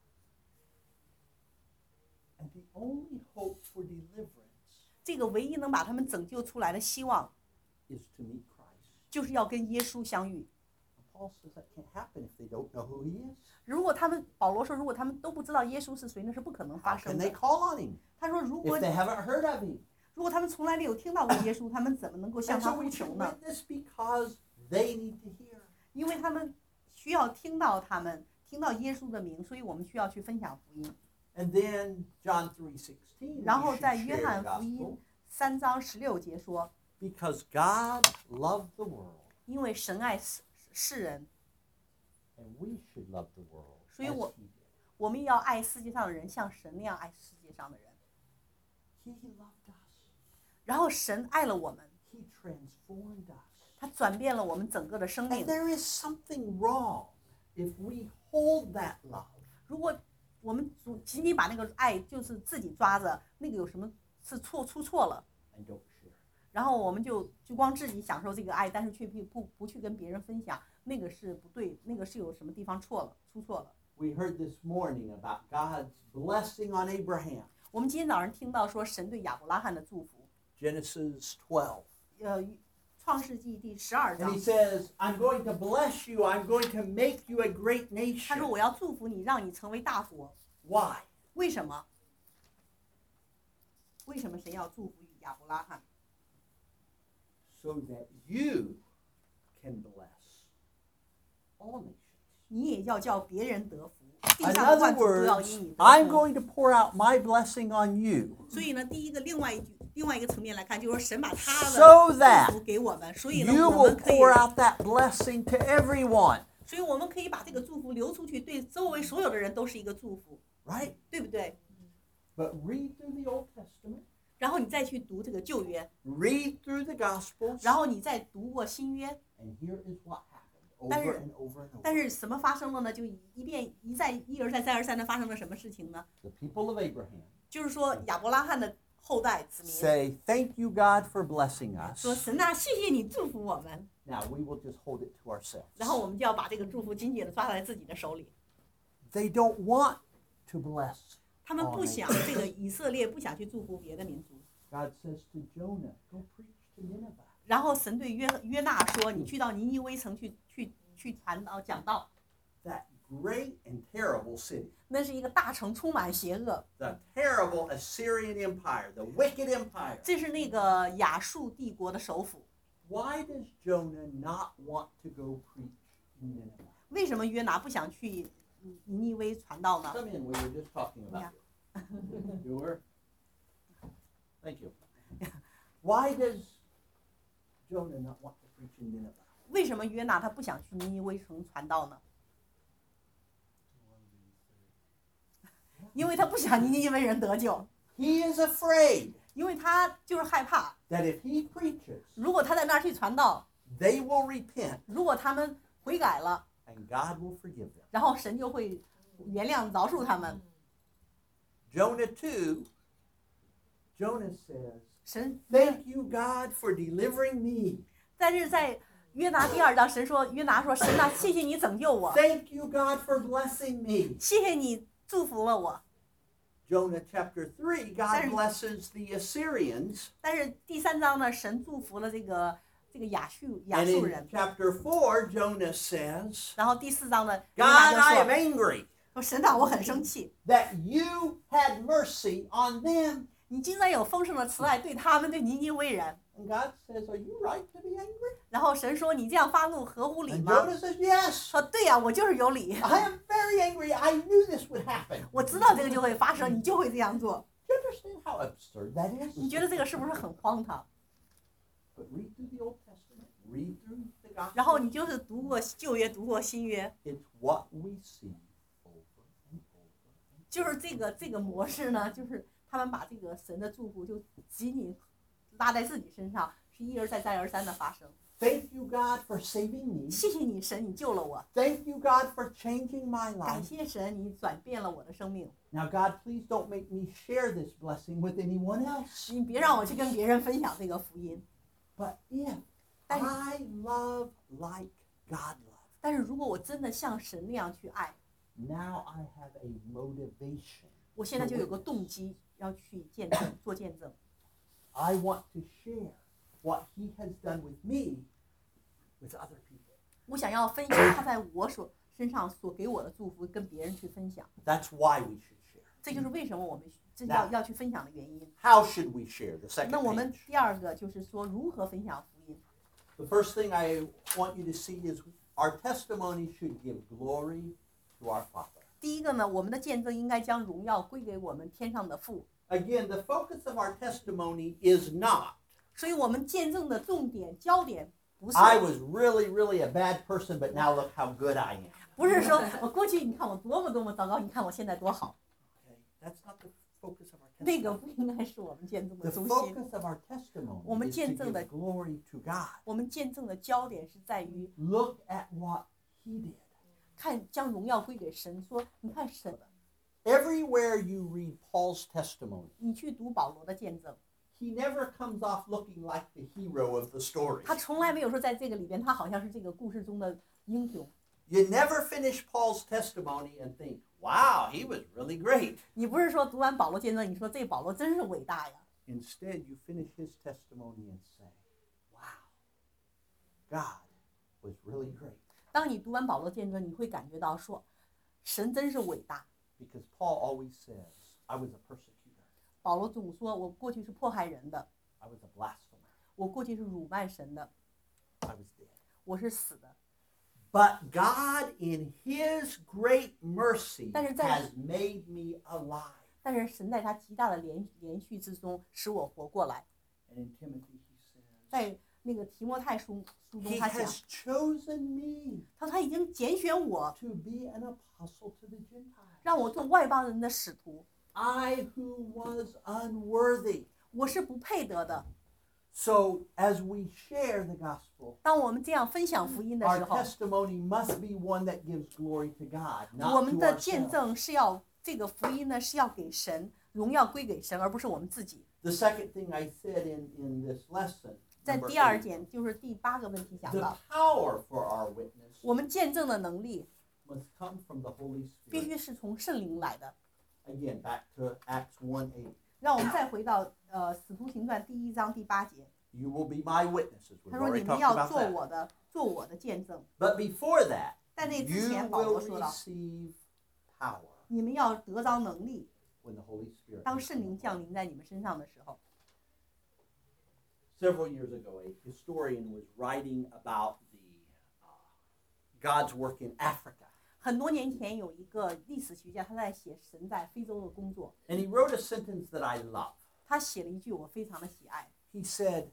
And the only hope for deliverance 这个唯一能把他们拯救出来的希望， is to meet Christ. 就是要跟耶稣相遇。 And Paul says that can't happen if they don't know who he is. 如果他们保罗说，如果他们都不知道耶稣是谁，那是不可能发 How 生 can they 的。 call on him 他说，如果 if they haven't heard of him? 如果他们从来没有听到过耶稣，他们怎么能够向 And 他 so 呼 we 求 should 呢？ witness because they need to hear. 因为他们需要听到他们听到耶稣的名，所以我们需要去分享福音。 And then John three sixteen, we 然后 should 在约 share 翰 the 福 gospel 音三章十六节说， because God loved the world, 因为神爱世世人， and we should love the world 所以 as 我 he did. 我们要爱世界上的人，像神那样爱世界上的人。 He loved us. 然后神爱了我们， He transformed us. 他转变了我们整个的生 And 命。 there is something wrong if we hold that love 如果我们主仅仅把那个爱就是自己抓着，那个有什么是错出错了？ and don't share. 然后我们就就光自己享受这个爱，但是却不不不去跟别人分享，那个是不对，那个是有什么地方错了，出错了。 We heard this morning about God's blessing on Abraham. 我们今天早上听到说神对亚伯拉罕的祝福， Genesis twelve. 呃，创世纪第十二 And 章 he，says, I'm going to bless you. I'm going to make you a great 他说 nation. 我要祝福你，让你成为大国。 Why? 为什么？为什么神要祝福亚伯拉罕？ So that you can bless all nations. 你也要叫别人得福，地 In 上的 other 万族都要 words, 因你 I'm 得福。 going to pour out my blessing on you 所以呢，第一个另外一句另外一个层面来看，就是说神把他 So 的 that 祝福给我们，所以呢， you 我 will 们可以， pour out that blessing to everyone. 所以我们可以把这个祝福流出去，对周围所有的人都是一个祝福， Right? 对不对？ But read through the Old Testament. 然后你再去读这个旧约， Read through the Gospels. 然后你再读过新约， And here is what happened 但 over 是 and over and 但 over. 是什么发生了呢？就一遍一再一而再再而三的发生了什么事情呢？ The people of Abraham 就是说亚伯拉罕的后代子民 say, Thank you, God, for blessing us. 说神啊，谢谢你祝福我们， Now we will just hold it to ourselves. 然后我们就要把这个祝福紧紧的抓在自己的手里。 They don't want to bless. 他们不想这个以色列不想去祝福别的民族。 God says to Jonah, Go preach to Nineveh. 然后神对约约纳说：“你去到尼尼微城去去去传道讲道， That great and terrible city. 那是一个大城，充满邪恶。 The terrible Assyrian Empire, the wicked empire. 这是那个亚述帝国的首府。 Why does Jonah not want to go preach in Nineveh? 为什么约拿不想去尼尼微传道呢？ Come in, we were just talking about you. You were? Thank you. Why does Jonah not want to preach in Nineveh? 为什么约拿他不想去尼尼微城传道呢？因为他不想尼尼微人得救， He is afraid 因为他就是害怕， that if he preaches, 如果他在那儿去传道， they will repent 如果他们悔改了， and God will forgive them. 然后神就会原谅饶恕他们。 Jonah two, Jonah says, 神 Thank you, God, for delivering me. 但是在约拿第二章，神说约拿说神啊，谢谢你拯救我， Thank you, God, for blessing me. 谢谢你祝福了我。 Jonah chapter three, God 但是- blesses the Assyrians. 但是第三章呢，神祝福了这个这个亚述亚 And 述 in 人。 chapter four, Jonah says, 然后第四章呢， God, 约拿就 I am 说 angry 说神啊，我很生气， that you had mercy on them. 你竟然有丰盛的慈爱对他们，对尼尼微人。 And God says, are you right to be angry? 然后神说：“你这样发怒合乎理 And 吗 Jonah says, yes. 说：“对呀、我就是有理， I am very angry. I knew this would happen. 我知道这个就会发生，你就会这样做。 Do you understand how absurd that is? 你觉得这个是不是很荒唐？ But read through the Old Testament. Read through the 然后 Gospel. 你就是读过旧约，读过新约， It's what we see over and over. 就是这个这个模式呢，就是他们把这个神的祝福就紧紧拉在自己身上，是一而再再而三的发生。 Thank you, God, for saving me. 谢谢你，神，你救了我。 Thank you, God, for changing my 感 life. 谢神，你转变了我的生命。 Now, God, please don't make me share this blessing with anyone else. 你别让我去跟别人分享这个福音。 But if 但是 I love like God loves, 但是如果我真的像神那样去爱， now I have a motivation. 我现在就有个动机要去见证，做见证。 I want to share what He has done with me with other people. 我想要分享他在我所身上所给我的祝福，跟别人去分享。 That's why we should share. 这就是为什么我们这要要去分享的原因。 How should we share? The second 那我们 page. 第二个就是说如何分享福音。 The first thing I want you to see is our testimony should give glory to our Father. 第一个呢，我们的见证应该将荣耀归给我们天上的父。 Again, the focus of our testimony is not, 所以我们见证的重点焦点不是 I was really, really a bad person, but now look how good I am. 不是说我过去你看我多么多么糟糕，你看我现在多好。 Okay? That's not the focus of our 那个 testimony. 不应该是我们见证的 The 中心。 focus of our testimony 我们 is to 见证的- give glory to God. 我们见证的焦点是在于 Look at what He did. 看将荣耀归给神，说你看神， Everywhere you read Paul's testimony, 你去读保罗的见证， he never comes off looking like the hero of the story. 他从来没有说在这个里边他好像是这个故事中的英雄。 You never finish Paul's testimony and think, wow, he was really great. 你不是说读完保罗见证，你说这保罗真是伟大呀？ Instead, you finish his testimony and say, wow, God was really great. 当你读完保罗见证，你会感觉到说，神真是伟大。 Because Paul always says, I was a persecutor. 保罗总说我过去是迫害人的， I was a blasphemer. 我过去是辱骂神的， I was dead. 我是死的。 But God, in his great mercy, 但是在- has made me alive. 但是神在他极大的连连续之中，使我活过来。 And in Timothy, he says, 在那个提摩太书书中 He 他讲， has chosen me 他说他已经拣选我， to be an apostle to the Gentiles. 让我做外邦人的使徒， I who was unworthy. 我是不配得的。 So as we share the gospel, 当我们这样分享福音的 our 时候， testimony must be one that gives glory to God, 我 not 们 to 的见 ourselves. 证是要这个福音呢是要给神荣耀归给神，而不是我们自己。 The second thing I said in, in this lesson, 在 number 第二 eight, 点就是第八个问题讲 the 到， power for our witness 我们见证的能力 must come from the Holy 必 Spirit. 须是从圣灵来的。 Again, back to Acts one eight. 让我们再回到呃《使徒行传》第一章第八节， You will be my witnesses. We've 他说：“你 already 们 talked 要 about 做 that. 我的，做我的见证。 But before that, 在那之 you 前，保罗 will 说到， receive power 你们要得着能力， when the Holy Spirit 当 comes 圣灵 upon 降 you. 临在你们身上的时候。” Several years ago, a historian was writing about the uh, God's work in Africa. 很多年前有一个历史学家，他在写神在非洲的工作， And he wrote a sentence that I love. 他写了一句我非常的喜爱。 He said,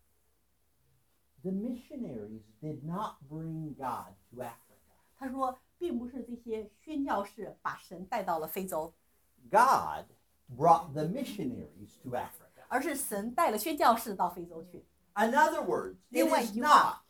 The missionaries did not bring God to Africa. 他说，并不是这些宣教士把神带到了非洲， God brought the missionaries to Africa. 而是神带了宣教士到非洲去。 In other words, it 另外一 is 句 not 话，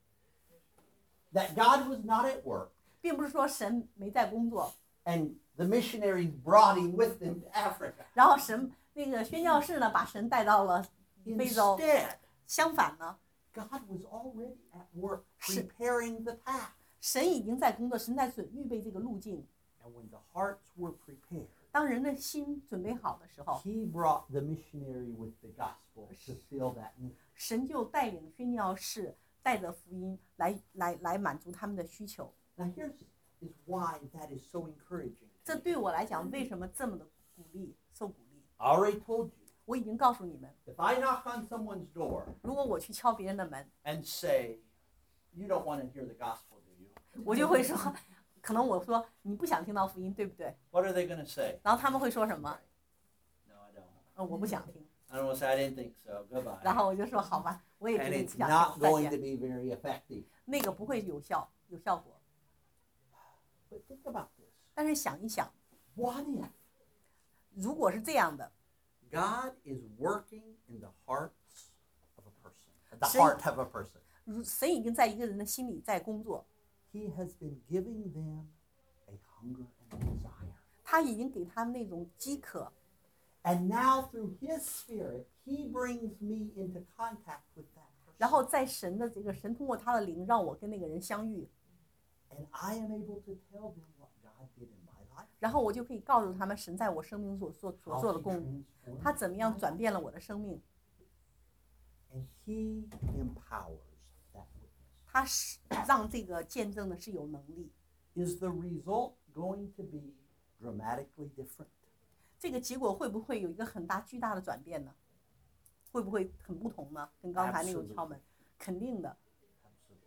that God was not at work 并不是说神没在工作， and the missionaries brought him with them to Africa. 然后神那个宣教士呢把神带到了非洲。 Instead, 相反呢， God was already at work 是- preparing the path. 神已经在工作，神在准预备这个路径。 And when the hearts were prepared, 当人的心准备好的时候， He brought the missionary with the gospel to fill that need. 神就带领宣教士带着福音来来来满足他们的需求。 Now here's is why that is so encouraging. 这对我来讲，为什么这么的鼓励，受鼓励？ I already told you, 我已经告诉你们， if I knock on someone's door 如果我去敲别人的门， and say, you don't want to hear the gospel, do you? 我就会说，可能我说你不想听到福音，对不对？ What are they going to say? 然后他们会说什么？ No, I don't. 呃，我不想听。 I don't want to say I didn't think so. Goodbye. 然后我就说好吧，我也觉 And 得你 it's 不想 not 听，再 going to 见。 be very effective. 那个不会有效，有效果。 But think about this. 但是想一想， What if 如果是这样的， God is working in the hearts of a person, the See? heart of a person? 如神已经在一个人的心里在工作， He has been giving them a hunger and a desire. 他已经给他们那种饥渴， And now through His Spirit, He brings me into contact with that 然后 person. 在神的这个神通过他的灵，让我跟那个人相遇， And I am able to tell them what God did in my life. 然后我就可以告诉他们神在我生命所做所 How 做的 he 工， transformed 他怎么样转变了我的生命， And He empowers that witness. 他是让这个见证的是有能力。 Is the result going to be dramatically different? 这个结果会不会有一个很大巨大的转变呢？会不会很不同呢？跟刚才那种敲门，肯定的。 Absolutely.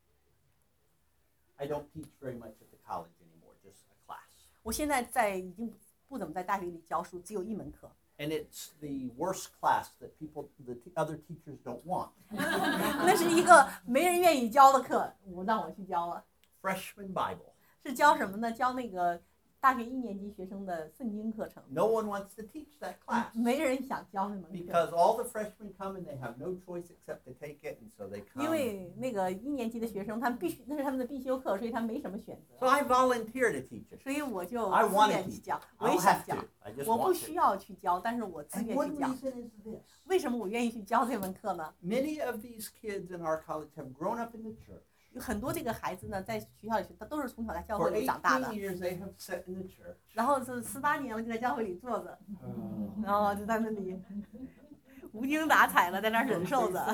I don't teach very much at the college anymore, just a class. 我现在在已经不怎么在大学里教书，只有一门课。 And it's the worst class that people, the t- other teachers don't want. 那是一个没人愿意教的课，我让我去教了。 Freshman Bible. 是教什么呢？教那个大学一年级学生的圣经课程。 No one wants to teach that class 没人想教那门课， because all the freshmen come and they have no choice except to take it, and so they 因 come. 为那个一年级的学生，他们必须那是他们的必修课，所以他们没什么选 So 择。 I volunteer to teach it. 所以我就 I 自 want 愿 to 去 teach. 教， I 我也 don't 想 have 教 to.，I just 我不 want 需 to. 要去教，但是我自 And 愿 one 去教。 reason is this. 为什么我愿意去教这门课呢？ Many of these kids in our college have grown up in the church. 有很多这个孩子呢，在学校里，他都是从小在教 For 会里长大的 eighteen，years, they have sat in the church. 然后是十八年了就在教会里坐着，然后就在那里无精打采的在那儿忍受着，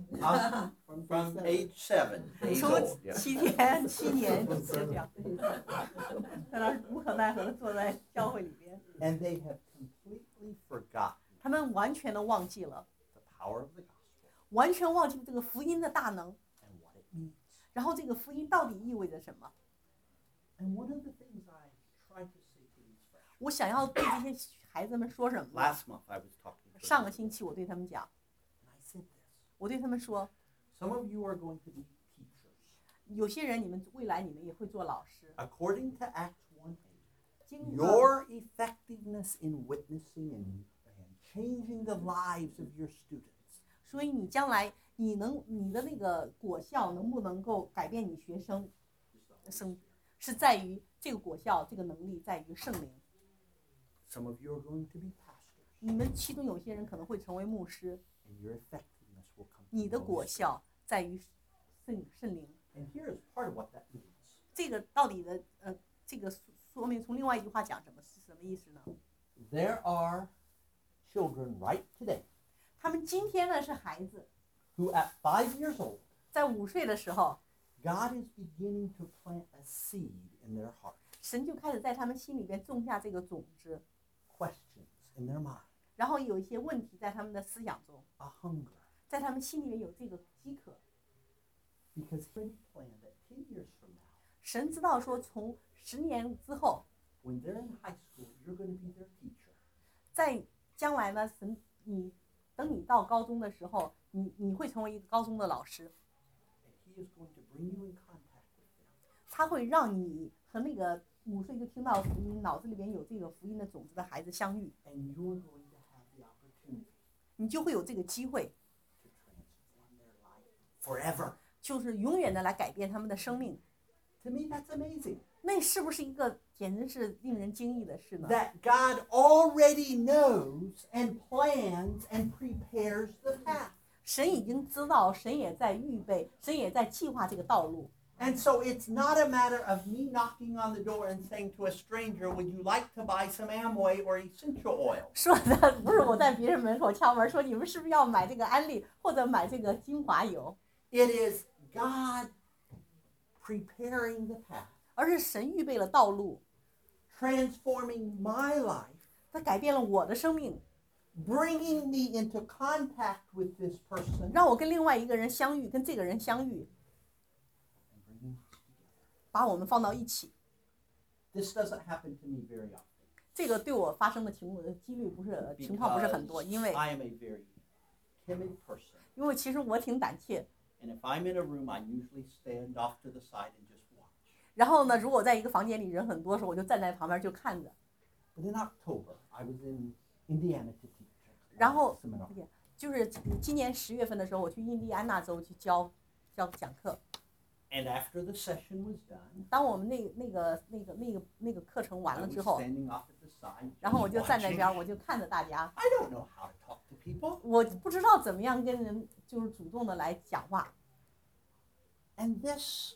Uh, from, from age seven to age 从 old. Yeah. 七天七年就这样，在那儿无可奈何的坐在教会里边， And they have completely forgotten 他们完全的忘记了， the power of the gospel 完全忘记了这个福音的大能， and what it means. 然后这个福音到底意味着什么？ And one of the things I try to say to these freshmen, 我想要对这些孩子们说什么呢？ last month I was talking to 上 them, 个星期我对他们讲， and I said this. 我对他们说， Some of you are going to be teachers. 有些人你们未来你们也会做老师， According to Acts one eight, 经 your effectiveness in witnessing and, and changing the lives of your students 所以你将来你能你的那个果效能不能够改变你学生 is the Holy 生 Spirit. 是在于这个果效，这个能力在于圣灵。 Some of you are going to be pastors, 你们其中有些人可能会成为牧师， and your effectiveness will come 你 from 的 the 果 Holy Spirit. 效在于圣圣灵。 And here is part of what that means. 这个到底的呃，这个说说明从另外一句话讲什么是什么意思呢？ There are children right today 他们今天呢是孩子， who at five years old, 在五岁的时候， God is beginning to plant a seed in their heart, 神就开始在他们心里边种下这个种子， questions in their mind, 然后有一些问题在他们的思想中， a hunger. 在他们心里面有这个饥渴。 Because He planned that ten years from now, 神知道说，从十年之后， when they're in high school, you're going to be their teacher. 在将来呢，神你等你到高中的时候，你你会成为一个高中的老师， And He is going to bring you in contact with them. 他会让你和那个五岁就听到福音，脑子里边有这个福音的种子的孩子相遇， And you're going to have the opportunity 你就会有这个机会， to transform their life forever. 就是永远的来改变他们的生命。 To me, that's amazing. 那是不是一个简直是令人惊异的事呢？ That God already knows and plans and prepares the path. 神已经知道，神也在预备，神也在计划这个道路。 And so it's not a matter of me knocking on the door and saying to a stranger, would you like to buy some Amway or essential oil? 说的不是我在别人门口敲门说你们是不是要买这个安利或者买这个精华油， It is God preparing the path, 而是神预备了道路， transforming my life, 他改变了我的生命， bringing me into contact with this person, 让我跟另外一个人相遇，跟这个人相遇， and bringing us together. 把我们放到一起。 This doesn't happen to me very often 这个对我发生的情况几率不是情况不是很多，因为 I am a very timid person. 因为其实我挺胆怯。 And if I'm in a room, I usually stand off to the side and just watch. 然后呢，如果在一个房间里人很多的时候，我就站在旁边就看着。 But in October, I was in Indiana to teach. 然后 Seminar. 就是今年十月份的时候，我去印第安纳州去教教讲课。 And after the session was done, 当我们那那个那个那个那个课程完 I 了 was 之后， standing off at the side, 然后我 just 就站在 watching. 边，我就看着大家， I don't know how to talk to people. 我不知道怎么样跟人就是主动的来讲话。 And this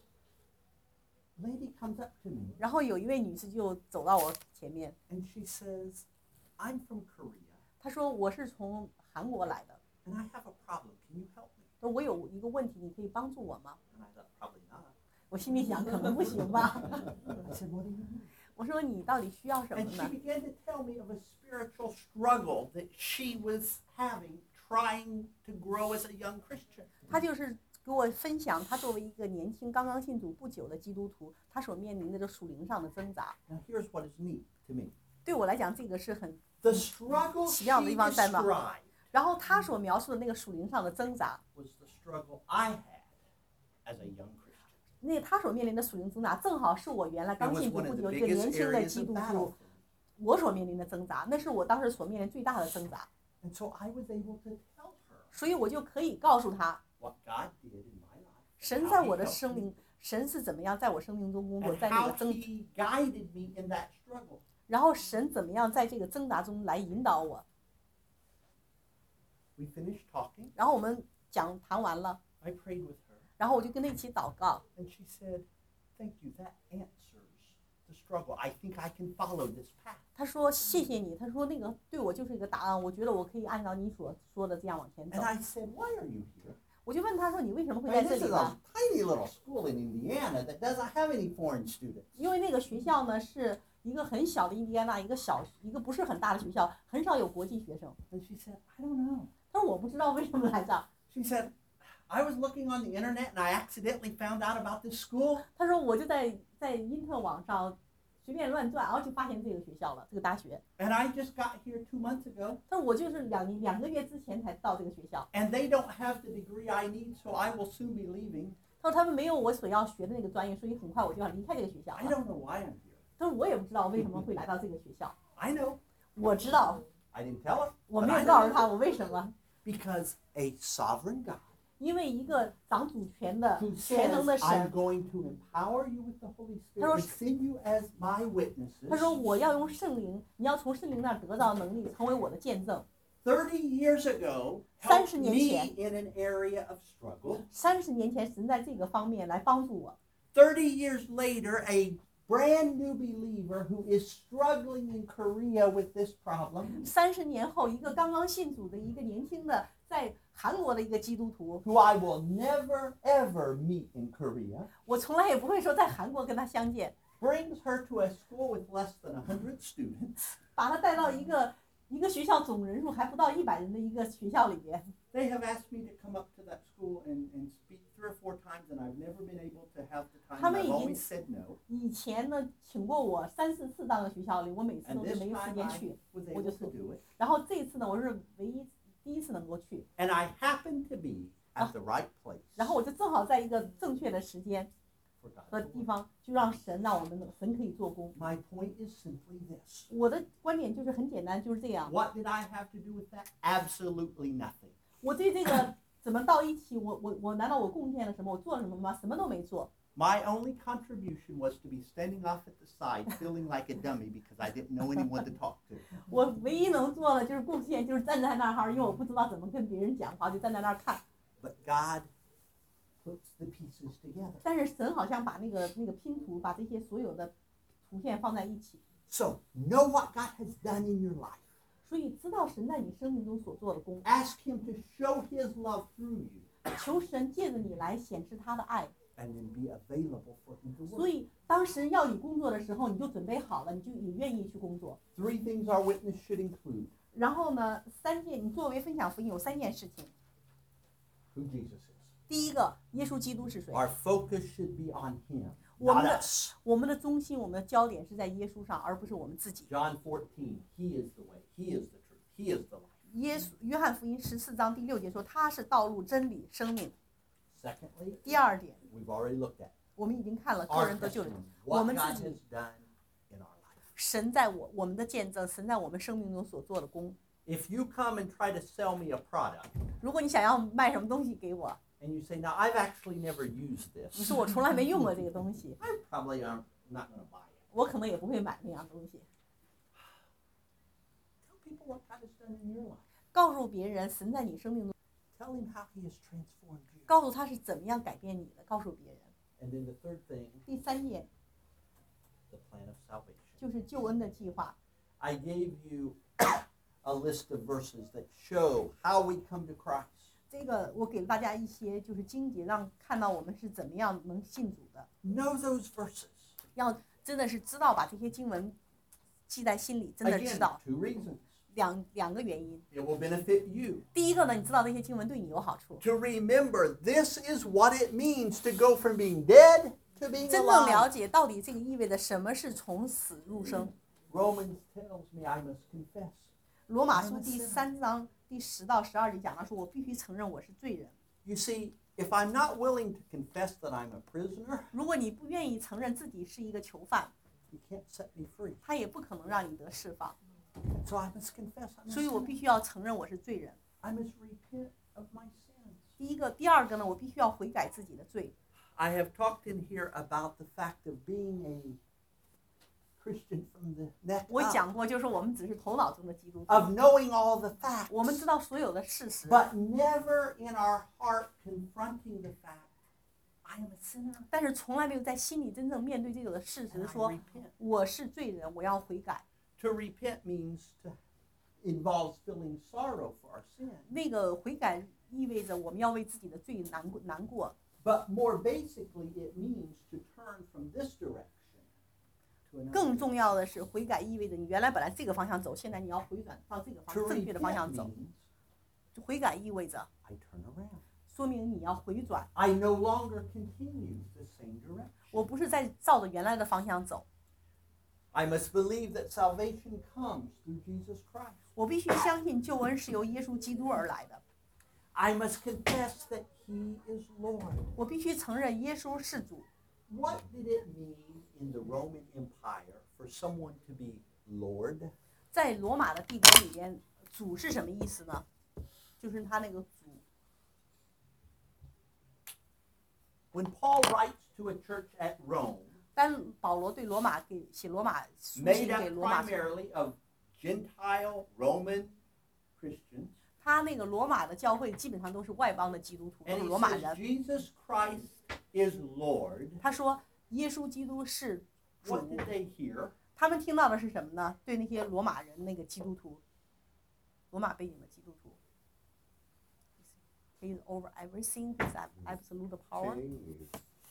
lady comes up to me 然后有一位女士就走到我前面， and she says, I'm from Korea 她说我是从韩国来的， and I have a problem. Can you help me? 说我有一个问题，你可以帮助我吗？ And I thought, probably not. 我心里想可能不行吧。 I said, what do you need? 我说你到底需要什么 And she 呢？ began to tell me of a spiritual struggle that she was having trying to grow as a young Christian. 她就是给我分享，她作为一个年轻刚刚信主不久的基督徒，她所面临的这属灵上的挣扎。 Now here's what is neat to me. 对我来讲，这个是很， The struggle she 奇妙的地方在哪？ described 然后她所描述的那个属灵上的挣扎， was the struggle I had as a young Christian. 那她所面临的属灵挣扎，正好是我原来 It 刚 was 信主 one 不 of 久 the 一个年 biggest 轻的 areas 基 of 督 battle 徒， for me. 我所面临的挣扎，那是我当时所面临最大的挣扎。 And so I was able to tell her 所以我就可以告诉她， what God did in my life, 神在我的生命，神是怎么样在我生命中工作， and 在那 how 个挣， He guided me in that struggle. 然后神怎么样在这个挣扎中来引导我。 We finished talking. 然后我们讲谈完了， I prayed with her, 然后我就跟她一起祷告。 and she said, "Thank you. That answers the struggle. I think I can follow this path." 她说谢谢你，她说那个对我就是一个答案，我觉得我可以按照你所说的这样往前走 And。I said, "Why are you here?" 我就问她说你为什么会 I 在 mean, 这 this 里 is 呢 a？ tiny little school in Indiana that doesn't have any foreign students. 因为那个学校呢是一个很小的印第安纳，一个小一个不是很大的学校，很少有国际学生。 And she said, "I don't know." 她说我不知道为什么来这。 She said, "I was looking on the internet and I accidentally found out about this school." 她说我就在在因特网上随便乱转，然后就发现这个学校了，这个大学。 And I just got here two months ago, 她说我就是两两个月之前才到这个学校。 and they don't have the degree I need, so I will soon be leaving. 她说他们没有我所要学的那个专业，所以很快我就要离开这个学校 I 了。 don't know why I'm here. 她说我也不知道为什么会来到这个学校。 I know. 我知道， I didn't tell her. 我 but 没 I 有告 know. 诉她我为什么。 Because a sovereign God 因为一个掌主权的 who 全 says, 能的 "I'm 神， going to empower you with the Holy Spirit 他说- and send you as my witnesses." 他说我要用圣灵，你要从圣灵那儿得到能力，成为我的见证。 thirty years ago, 三 helped 十年 me 前。 in an area of struggle. 三十年前，神在这个方面来帮助我。 thirty years later, a brand new believer who is struggling in Korea with this problem, 三十年后，一个刚刚信主的一个年轻的在韩国的一个基督徒， who I will never ever meet in Korea, 我从来也不会说在韩国跟他相见， brings her to a school with less than one hundred students. 把他带到一个一个学校总人数还不到一百人的一个学校里边。 They have asked me to come up to that school and, and speak three or four times, and I've never been able to have the time. 他们 I've 已经- always said no. 以前呢，请过我三四次到那个学校里，我每次 And 都是 this 没有时 time 间 I 去。 was We'll able just to do- do it. 然后这一次呢，我是唯一第一次能够去， And I happened to be at the right place 然后我就正好在一个正确的时间 for God. 和地方，就让神让我们的神可以做工。 My point is simply this. 我的观点就是很简单，就是这样。 What did I have to do with that? Absolutely nothing. 我对这个怎么到一起，我我我难道我贡献了什么？我做了什么吗？什么都没做。 My only contribution was to be standing off at the side, feeling like a dummy because I didn't know anyone to talk to. 我唯一能做的就是贡献，就是站在那儿，因为我不知道怎么跟别人讲话，就站在那儿看。 But God puts the pieces together. 但是神好像把那个那个拼图，把这些所有的图片放在一起。 So know what God has done in your life. 所以知道神在你生命中所做的功， Ask Him to show His love through you, 求神借着你来显示他的爱。 and then be available for Him to 所 work. 以当神要你工作的时候，你就准备好了，你就也愿意去工作。 Three things our witness should include: 然后呢，三件，你作为分享福音有三件事情。 who Jesus is. 第一个，耶稣基督是谁？ Our focus should be on Him, 我 not 们的 us. 我们的中心，我们的焦点是在耶稣上，而不是我们自己。 John fourteen, He is the way, He is the truth, He is the life. 耶稣，约翰福音十四章第六节说，他是道路、真理、生命。 Secondly, 第二点， we've already looked at 我们已经看了个 our 人得救的， testimony, 我 what 们 God 自己 has done in our life. 神在我我们的见证，神在我们生命中所做的功。 If you come and try to sell me a product, 如果你想要卖什么东西给我， and you say, now I've actually never used 你 this, 说我从来没用过这个东西， I probably am not going to buy it. 我可能也不会买那样东西。 Tell people what God has done in your life. 告诉别人神在你生命中， Tell Him how He has transformed you. 告诉他是怎么样改变你的，告诉别人。 And then the third thing, 第三点 the plan of salvation. 就是救恩的计划。 I gave you a list of verses that show how we come to Christ. 这个我给了大家一些就是经节，让看到我们是怎么样能信主的。 Know those verses. 要真的是知道把这些经文记在心里，真的知 Again, 道 two reasons. 两两个原因。 It will benefit you. 第一个呢，你知道这些经文对你有好处， To remember, this is what it means to go from being dead to being 真正了 alive. 解到底这个意味着什么是从死入生。 Romans tells me I must confess. 罗马书第三章第十到十二节讲到说，我必须承认我是罪人。 You see, if I'm not willing to confess that I'm a prisoner, 如果你不愿意承认自己是一个囚犯， you can't set me free. 他也不可能让你得释放。 So I must confess I'm a 所以我 sinner. 必须要承认我是罪人。 I must repent of my sins. 第一个，第二个呢，我必须要悔改自己的罪。 I have talked in here about the fact of being a Christian from the neck 我 up, 讲过，就是我们只是头脑中的基督徒， of knowing all the facts, 我们知道所有的事实， but never in our heart confronting the fact I am a sinner 但是从来没有在心里真正面对这个的事 and 实， I 说 repent. 我是罪人，我要悔改。 To repent means to involves feeling sorrow for our sin. 那个悔改意味着我们要为自己的罪难过难过。 But more basically, it means to turn from this direction to another. 更重要的是，悔改意味着你原来本来这个方向走，现在你要回转到这个方 To 正确的方 repent 向走。 means 悔改意味着 I turn around. 说明你要回转， I no longer continue the same direction. 我不是在照着原来的方向走， I must believe that salvation comes through Jesus Christ. 我必须相信救恩是由耶稣基督而来的， I must confess that He is Lord. 我必须承认耶稣是主。 What did it mean in the Roman Empire for someone to be Lord? 在罗马的帝国里边，主是什么意思呢？就是他那个主。 When Paul writes to a church at Rome, 当保罗对罗马给写罗马书信 made 给 up 罗马， primarily of Gentile Roman Christians, 他那个罗马的教会基本上都是外邦的基督徒，都 and 是 he 罗马 says 人。 Jesus Christ is Lord. 他说耶稣基督是主 What。did they hear? 他们听到的是什么呢？对那些罗马人那个基督徒，罗马背景的基督徒 ，He is over everything, He has absolute power。 King,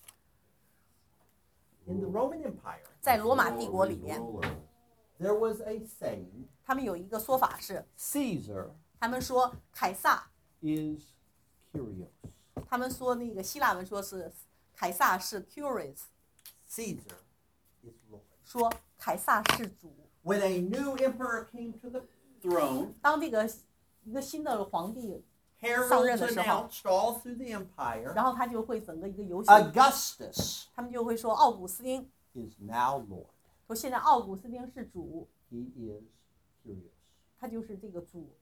In the Roman Empire, 在罗马帝国里 ruler, 面， ruler. there was a saying, 他们有一个说法是， Caesar 他们说凯撒， is curious. 他们说那个希腊文说是凯撒是 curious， Caesar is Lord. 说凯撒是主。 When a new emperor came to the throne, 当这个一个新的皇帝， heralds announced all through the empire, 然后他就会整个一个游行， Augustus 他们就会说奥古斯丁， is now Lord. 说现在奥古斯丁是主， He is curious. 他就是这个主。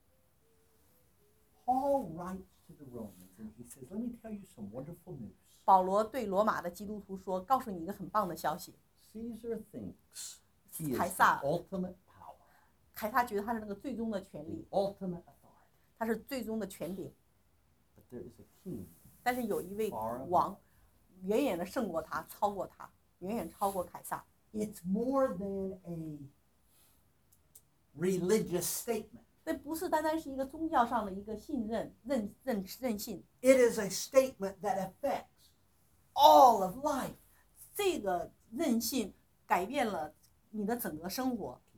Paul writes to the Romans and he says, let me tell you some wonderful news. 保罗对罗马的基督徒说：“告诉你一个很棒的消息， Caesar thinks he is 凯撒 the ultimate power, 凯撒觉得他是那个最终的权 the 利， ultimate authority. 他是最终的权柄。 But there is a king 但是有一位王远远的胜过他，超过他，远远超过凯撒。 It's more than a religious statement. 这不是单单是一个宗教上的一个信任、任任任性， It is a statement that affects all of life. 这个韧性改变了你的整个生活。